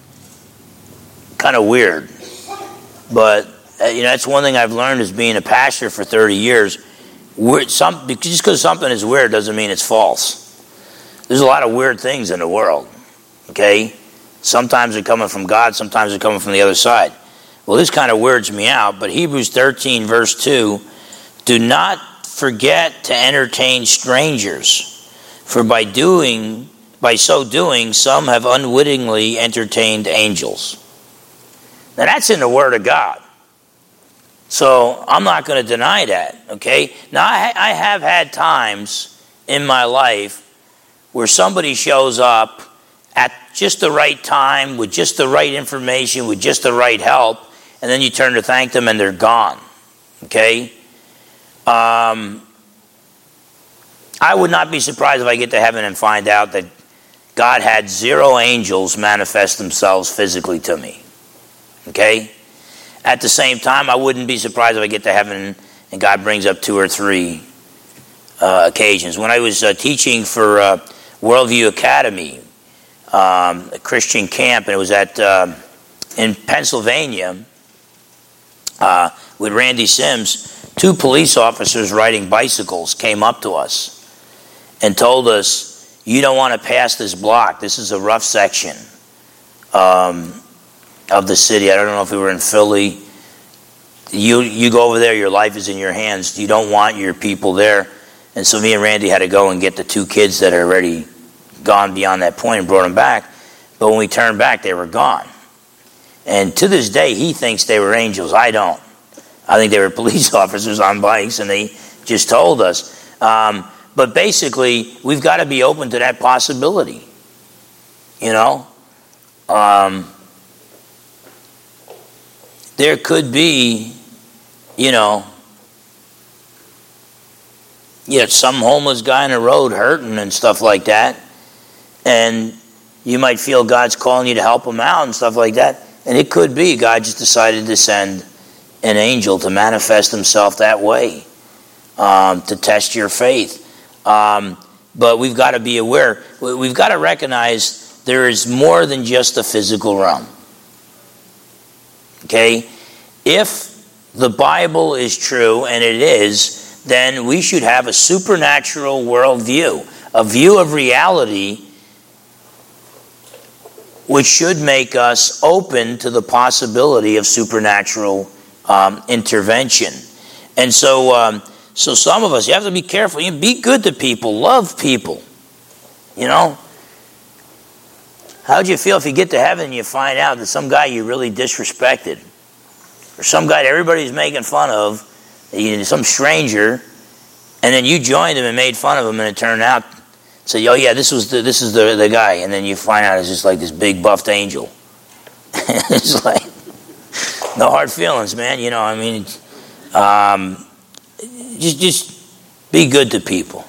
of weird. But that's one thing I've learned as being a pastor for 30 years. Just because something is weird doesn't mean it's false. There's a lot of weird things in the world. Okay? Sometimes they're coming from God, sometimes they're coming from the other side. Well, this kind of weirds me out, but Hebrews 13 verse 2, do not forget to entertain strangers. For by so doing, some have unwittingly entertained angels. Now that's in the Word of God. So I'm not going to deny that, okay? Now I have had times in my life where somebody shows up at just the right time, with just the right information, with just the right help, and then you turn to thank them and they're gone, okay? I would not be surprised if I get to heaven and find out that God had 0 angels manifest themselves physically to me. Okay? At the same time, I wouldn't be surprised if I get to heaven and God brings up 2 or 3 occasions. When I was teaching for Worldview Academy, a Christian camp, and it was in Pennsylvania with Randy Sims, 2 police officers riding bicycles came up to us and told us, you don't want to pass this block. This is a rough section of the city. I don't know if we were in Philly. You go over there, your life is in your hands. You don't want your people there. And so me and Randy had to go and get the 2 kids that had already gone beyond that point and brought them back. But when we turned back, they were gone. And to this day, he thinks they were angels. I don't. I think they were police officers on bikes, and they just told us. But basically, we've got to be open to that possibility. There could be, some homeless guy on the road hurting and stuff like that. And you might feel God's calling you to help him out and stuff like that. And it could be God just decided to send an angel to manifest himself that way, to test your faith. But we've got to be aware. We've got to recognize there is more than just the physical realm. Okay? If the Bible is true, and it is, then we should have a supernatural worldview, a view of reality which should make us open to the possibility of supernatural intervention. And so some of us, you have to be careful. You be good to people. Love people. How'd you feel if you get to heaven and you find out that some guy you really disrespected, or some guy that everybody's making fun of, some stranger, and then you joined him and made fun of him, and it turned out, say, oh yeah, this is the guy, and then you find out it's just like this big buffed angel. It's like, no hard feelings, man. Just be good to people.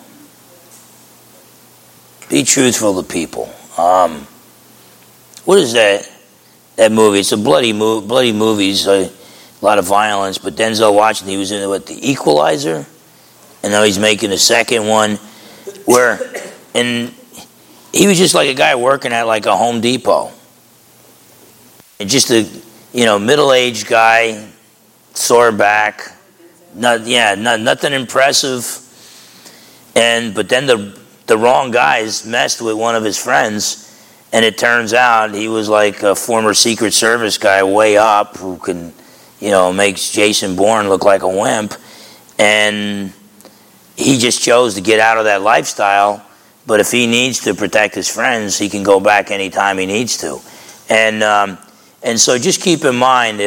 Be truthful to people. What is that movie? It's a bloody movie. It's a lot of violence. But Denzel Washington, he was in The Equalizer, and now he's making a second one and he was just like a guy working at like a Home Depot, and just a middle-aged guy, sore back, nothing impressive, but then the wrong guys messed with one of his friends. And it turns out he was like a former Secret Service guy way up who can, makes Jason Bourne look like a wimp. And he just chose to get out of that lifestyle. But if he needs to protect his friends, he can go back anytime he needs to. And so just keep in mind,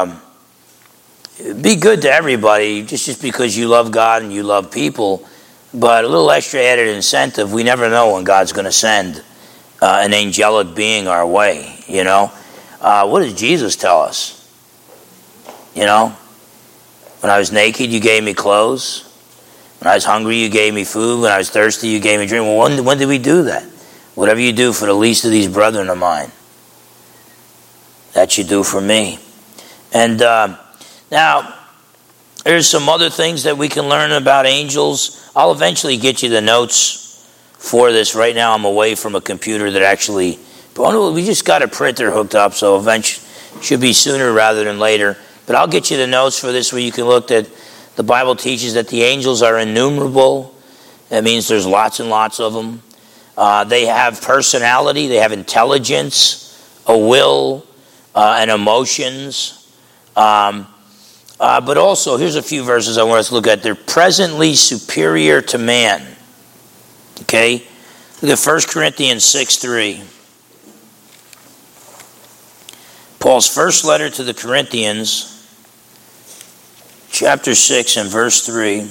be good to everybody just because you love God and you love people. But a little extra added incentive, we never know when God's going to send an angelic being our way, What does Jesus tell us? When I was naked, you gave me clothes. When I was hungry, you gave me food. When I was thirsty, you gave me drink. Well, when did we do that? Whatever you do for the least of these brethren of mine, that you do for me. And now, there's some other things that we can learn about angels. I'll eventually get you the notes for this. Right now I'm away from a computer that actually, we just got a printer hooked up, so eventually should be sooner rather than later. But I'll get you the notes for this where you can look at the Bible teaches that the angels are innumerable. That means there's lots and lots of them. They have personality, they have intelligence, a will, and emotions. But also, here's a few verses I want us to look at. They're presently superior to man. Okay? Look at 1 Corinthians 6:3. Paul's first letter to the Corinthians, chapter 6 and verse 3.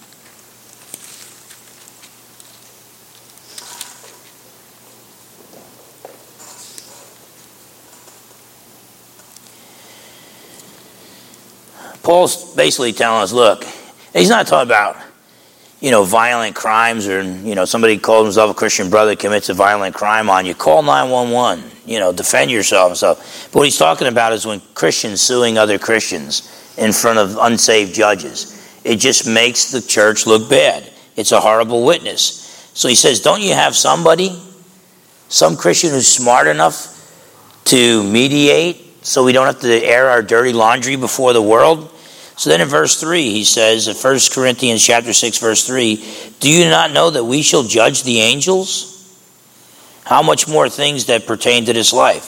Paul's basically telling us, look, he's not talking about, violent crimes or, somebody calls himself a Christian brother commits a violent crime on you. Call 911, defend yourself and stuff. But what he's talking about is when Christians suing other Christians in front of unsaved judges. It just makes the church look bad. It's a horrible witness. So he says, don't you have some Christian who's smart enough to mediate so we don't have to air our dirty laundry before the world? So then in verse 3, he says, in 1 Corinthians chapter 6, verse 3, do you not know that we shall judge the angels? How much more things that pertain to this life?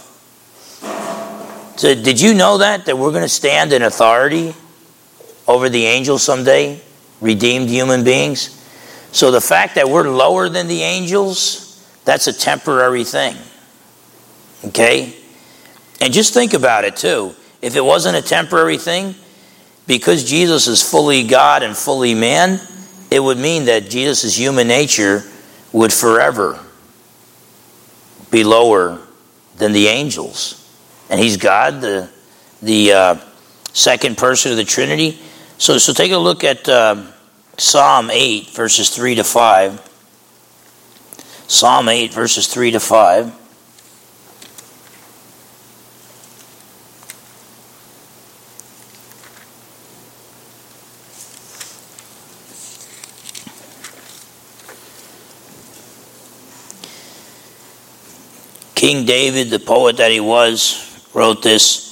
So did you know that we're going to stand in authority over the angels someday? Redeemed human beings? So the fact that we're lower than the angels, that's a temporary thing. Okay? And just think about it too. If it wasn't a temporary thing, because Jesus is fully God and fully man, it would mean that Jesus' human nature would forever be lower than the angels. And he's God, the second person of the Trinity. So take a look at Psalm 8, verses 3 to 5. Psalm 8, verses 3 to 5. King David, the poet that he was, wrote this.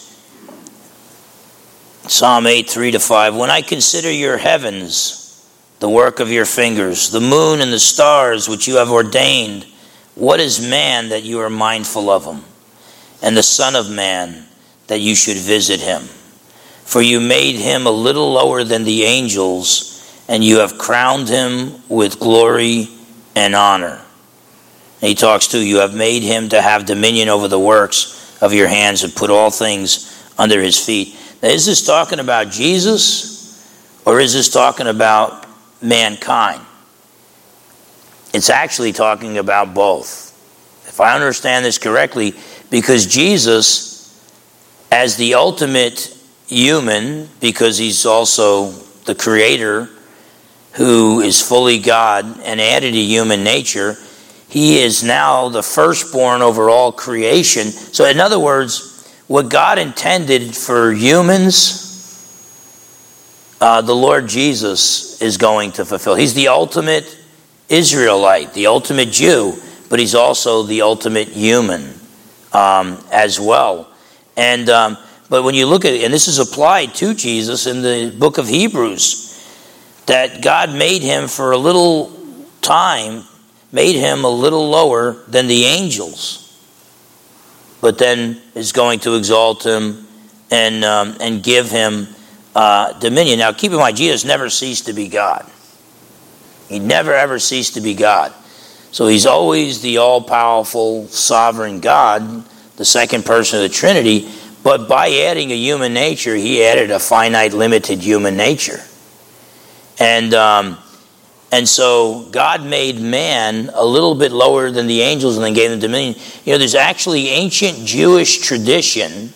Psalm 8, 3 to 5. When I consider your heavens, the work of your fingers, the moon and the stars which you have ordained, what is man that you are mindful of him, and the Son of Man that you should visit him? For you made him a little lower than the angels, and you have crowned him with glory and honor. And he talks to you have made him to have dominion over the works of your hands and put all things under his feet. Now, is this talking about Jesus Or is this talking about mankind? It's actually talking about both. If I understand this correctly, because Jesus, as the ultimate human, because he's also the creator who is fully God and added a human nature, he is now the firstborn over all creation. So in other words, what God intended for humans, the Lord Jesus is going to fulfill. He's the ultimate Israelite, the ultimate Jew, but he's also the ultimate human as well. And but when you look at it, and this is applied to Jesus in the book of Hebrews, that God made him for a little time, made him a little lower than the angels, but then is going to exalt him and give him dominion. Now keep in mind, Jesus never ceased to be God. He never ever ceased to be God. So he's always the all-powerful, sovereign God, the second person of the Trinity, but by adding a human nature, he added a finite, limited human nature. And so God made man a little bit lower than the angels and then gave them dominion. You know, there's actually ancient Jewish tradition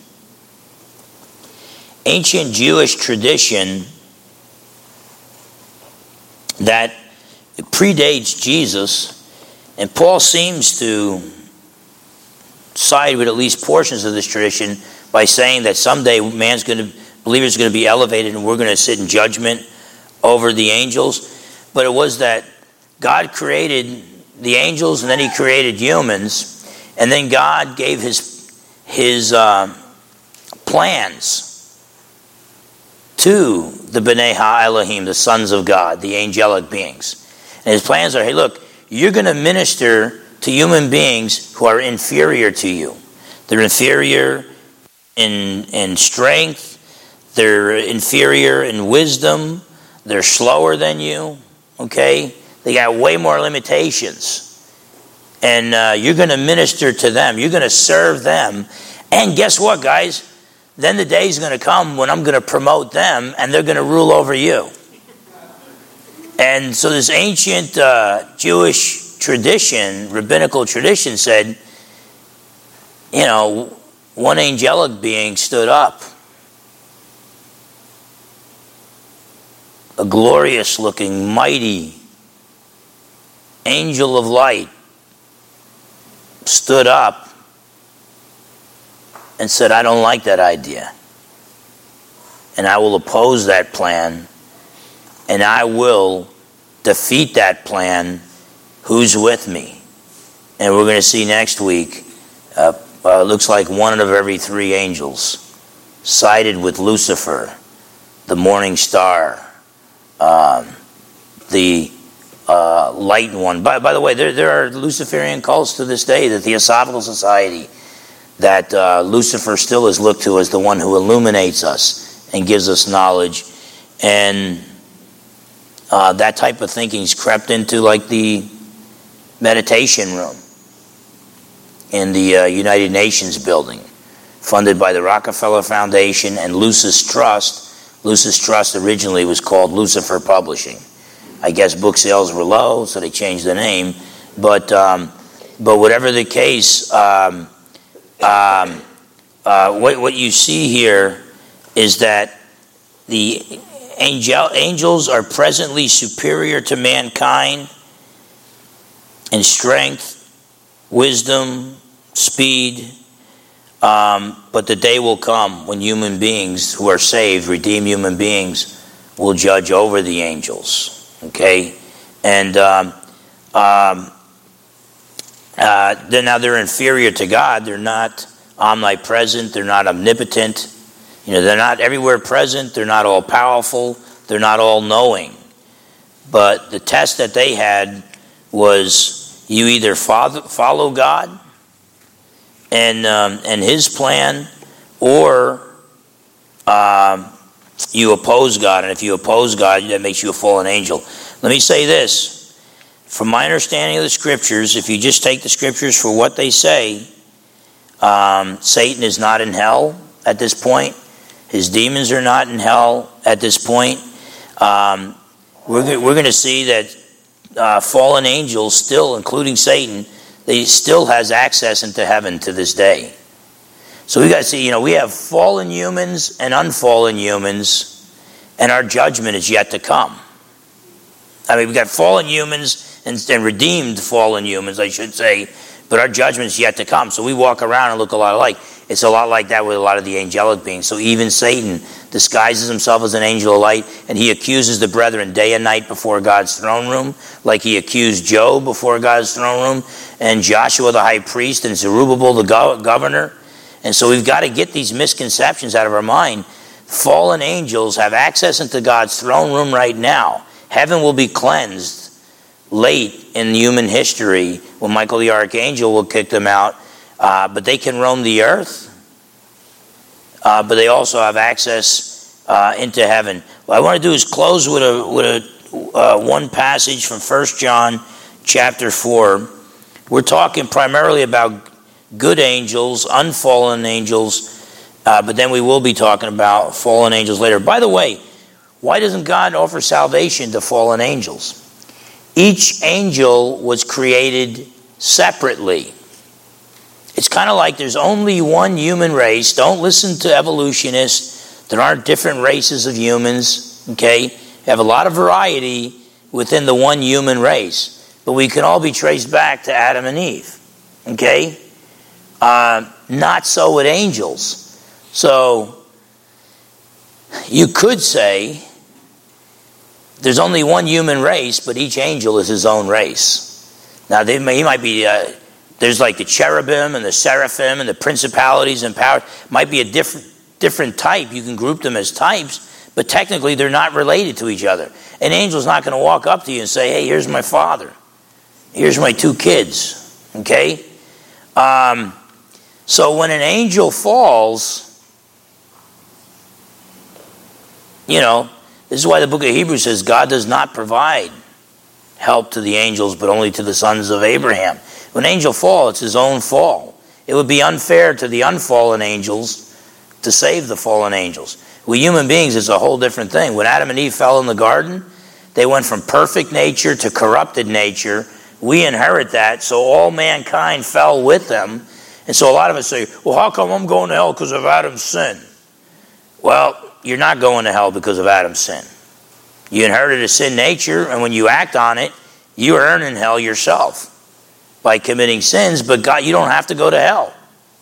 that predates Jesus, and Paul seems to side with at least portions of this tradition by saying that someday believers are going to be elevated and we're going to sit in judgment over the angels. But it was that God created the angels and then he created humans, and then God gave his plans to the B'nai HaElohim, the sons of God, the angelic beings. And his plans are, hey, look, you're going to minister to human beings who are inferior to you. They're inferior in strength. They're inferior in wisdom. They're slower than you. Okay? They got way more limitations. And you're going to minister to them. You're going to serve them. And guess what, guys? Then the day's going to come when I'm going to promote them and they're going to rule over you. And so this ancient Jewish tradition, rabbinical tradition said, you know, one angelic being stood up. A glorious looking, mighty angel of light stood up and said, I don't like that idea. And I will oppose that plan. And I will defeat that plan. Who's with me? And we're going to see next week, looks like one of every three angels sided with Lucifer, the morning star, the light one. By the way, there are Luciferian cults to this day, the Theosophical Society, that Lucifer still is looked to as the one who illuminates us and gives us knowledge. And that type of thinking's crept into like the meditation room in the United Nations building, funded by the Rockefeller Foundation and Lucis Trust. Lucis Trust originally was called Lucifer Publishing. I guess book sales were low, so they changed the name. But whatever the case, what you see here is that the angels are presently superior to mankind in strength, wisdom, speed, but the day will come when human beings who are saved, redeemed human beings, will judge over the angels. Okay, and they're inferior to God. They're not omnipresent. They're not omnipotent. You know, they're not everywhere present. They're not all powerful. They're not all knowing. But the test that they had was you either follow God and His plan, or you oppose God. And if you oppose God, that makes you a fallen angel. Let me say this. From my understanding of the Scriptures, if you just take the Scriptures for what they say, Satan is not in hell at this point. His demons are not in hell at this point. we're going to see that fallen angels still, including Satan, they still has access into heaven to this day. So we got to see, we have fallen humans and unfallen humans, and our judgment is yet to come. I mean, we got fallen humans and redeemed fallen humans, I should say, but our judgment is yet to come. So we walk around and look a lot alike. It's a lot like that with a lot of the angelic beings. So even Satan disguises himself as an angel of light, and he accuses the brethren day and night before God's throne room, like he accused Job before God's throne room, and Joshua the high priest, and Zerubbabel the governor. And so we've got to get these misconceptions out of our mind. Fallen angels have access into God's throne room right now. Heaven will be cleansed late in human history when Michael the archangel will kick them out. But they can roam the earth. But they also have access into heaven. What I want to do is close with one passage from 1 John chapter 4. We're talking primarily about good angels, unfallen angels, but then we will be talking about fallen angels later. By the way, why doesn't God offer salvation to fallen angels? Each angel was created separately. It's kind of like there's only one human race. Don't listen to evolutionists. There aren't different races of humans, okay? You have a lot of variety within the one human race, but we can all be traced back to Adam and Eve, okay? Not so with angels. So you could say there's only one human race, but each angel is his own race. Now he might be there's like the cherubim and the seraphim and the principalities and powers. Might be a different type. You can group them as types, but technically they're not related to each other. An angel's not going to walk up to you and say, "Hey, here's my father. Here's my two kids." Okay. So when an angel falls, this is why the book of Hebrews says God does not provide help to the angels, but only to the sons of Abraham. When an angel falls, it's his own fall. It would be unfair to the unfallen angels to save the fallen angels. With human beings, it's a whole different thing. When Adam and Eve fell in the garden, they went from perfect nature to corrupted nature. We inherit that, so all mankind fell with them. And so a lot of us say, well, how come I'm going to hell because of Adam's sin? Well, you're not going to hell because of Adam's sin. You inherited a sin nature, and when you act on it, you're earning hell yourself by committing sins, but God, you don't have to go to hell.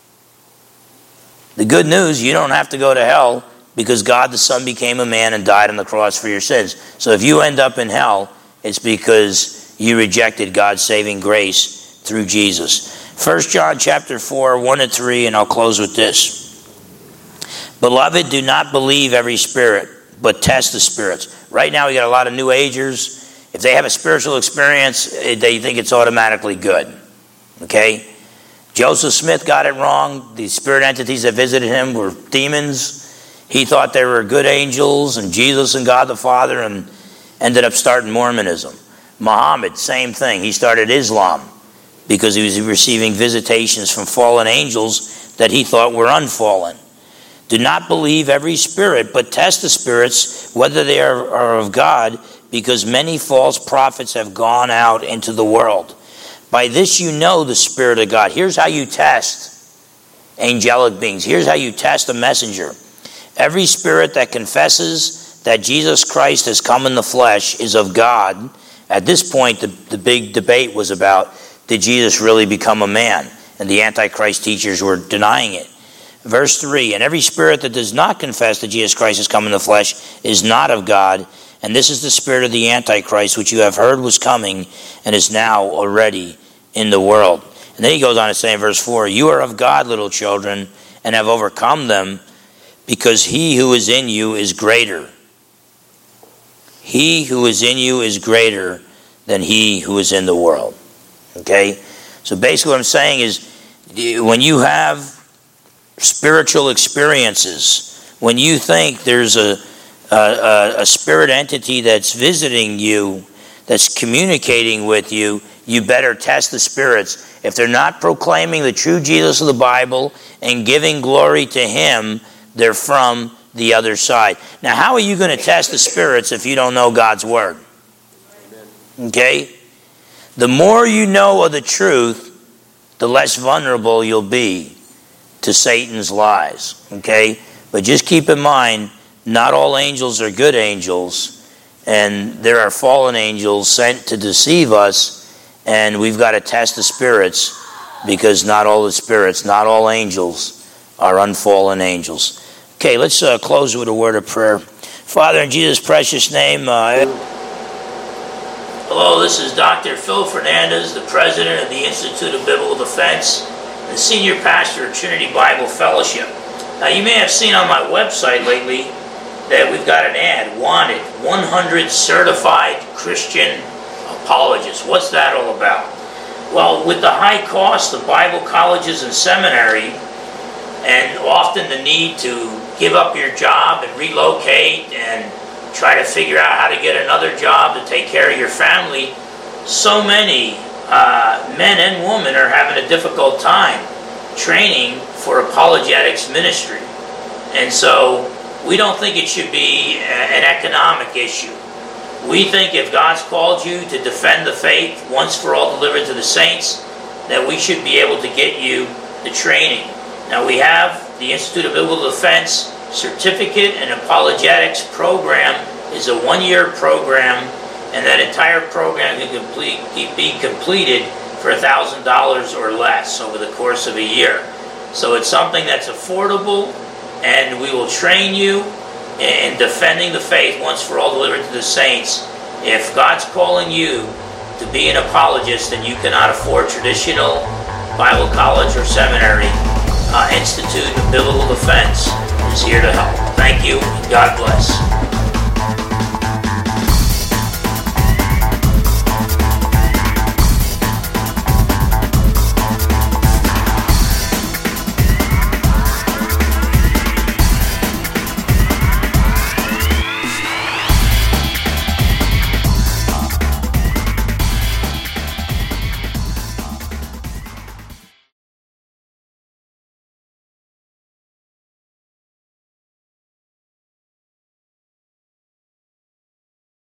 The good news, you don't have to go to hell because God the Son became a man and died on the cross for your sins. So if you end up in hell, it's because you rejected God's saving grace through Jesus. 1 John chapter 4, 1-3, and I'll close with this. Beloved, do not believe every spirit, but test the spirits. Right now we got a lot of New Agers. If they have a spiritual experience, they think it's automatically good. Okay? Joseph Smith got it wrong. The spirit entities that visited him were demons. He thought they were good angels and Jesus and God the Father, and ended up starting Mormonism. Muhammad, same thing. He started Islam because he was receiving visitations from fallen angels that he thought were unfallen. Do not believe every spirit, but test the spirits, whether they are of God, because many false prophets have gone out into the world. By this you know the Spirit of God. Here's how you test angelic beings. Here's how you test a messenger. Every spirit that confesses that Jesus Christ has come in the flesh is of God. At this point, the big debate was about, did Jesus really become a man? And the Antichrist teachers were denying it. Verse 3, and every spirit that does not confess that Jesus Christ has come in the flesh is not of God, and this is the spirit of the Antichrist, which you have heard was coming and is now already in the world. And then he goes on to say in verse 4, you are of God, little children, and have overcome them, because he who is in you is greater. He who is in you is greater than he who is in the world. Okay? So basically what I'm saying is, when you have spiritual experiences, when you think there's a spirit entity that's visiting you, that's communicating with you, you better test the spirits. If they're not proclaiming the true Jesus of the Bible and giving glory to him, they're from the other side. Now, how are you going to test the spirits if you don't know God's word? Okay? The more you know of the truth, the less vulnerable you'll be to Satan's lies. Okay? But just keep in mind, not all angels are good angels, and there are fallen angels sent to deceive us, and we've got to test the spirits, because not all the spirits, not all angels are unfallen angels. Okay, let's close with a word of prayer. Father, in Jesus' precious name, hello, this is Dr. Phil Fernandez, the president of the Institute of Biblical Defense and senior pastor of Trinity Bible Fellowship. Now, you may have seen on my website lately that we've got an ad, wanted, 100 certified Christian apologists. What's that all about? Well, with the high cost of Bible colleges and seminary, and often the need to give up your job and relocate and try to figure out how to get another job to take care of your family, so many men and women are having a difficult time training for apologetics ministry. And so we don't think it should be an economic issue. We think if God's called you to defend the faith once for all delivered to the saints, that we should be able to get you the training. Now, we have the Institute of Biblical Defense Certificate and Apologetics program. Is a one-year program, and that entire program can be completed for $1,000 or less over the course of a year. So it's something that's affordable, and we will train you in defending the faith once for all delivered to the saints. If God's calling you to be an apologist and you cannot afford traditional Bible college or seminary, Institute of Biblical Defense is here to help. Thank you, and God bless.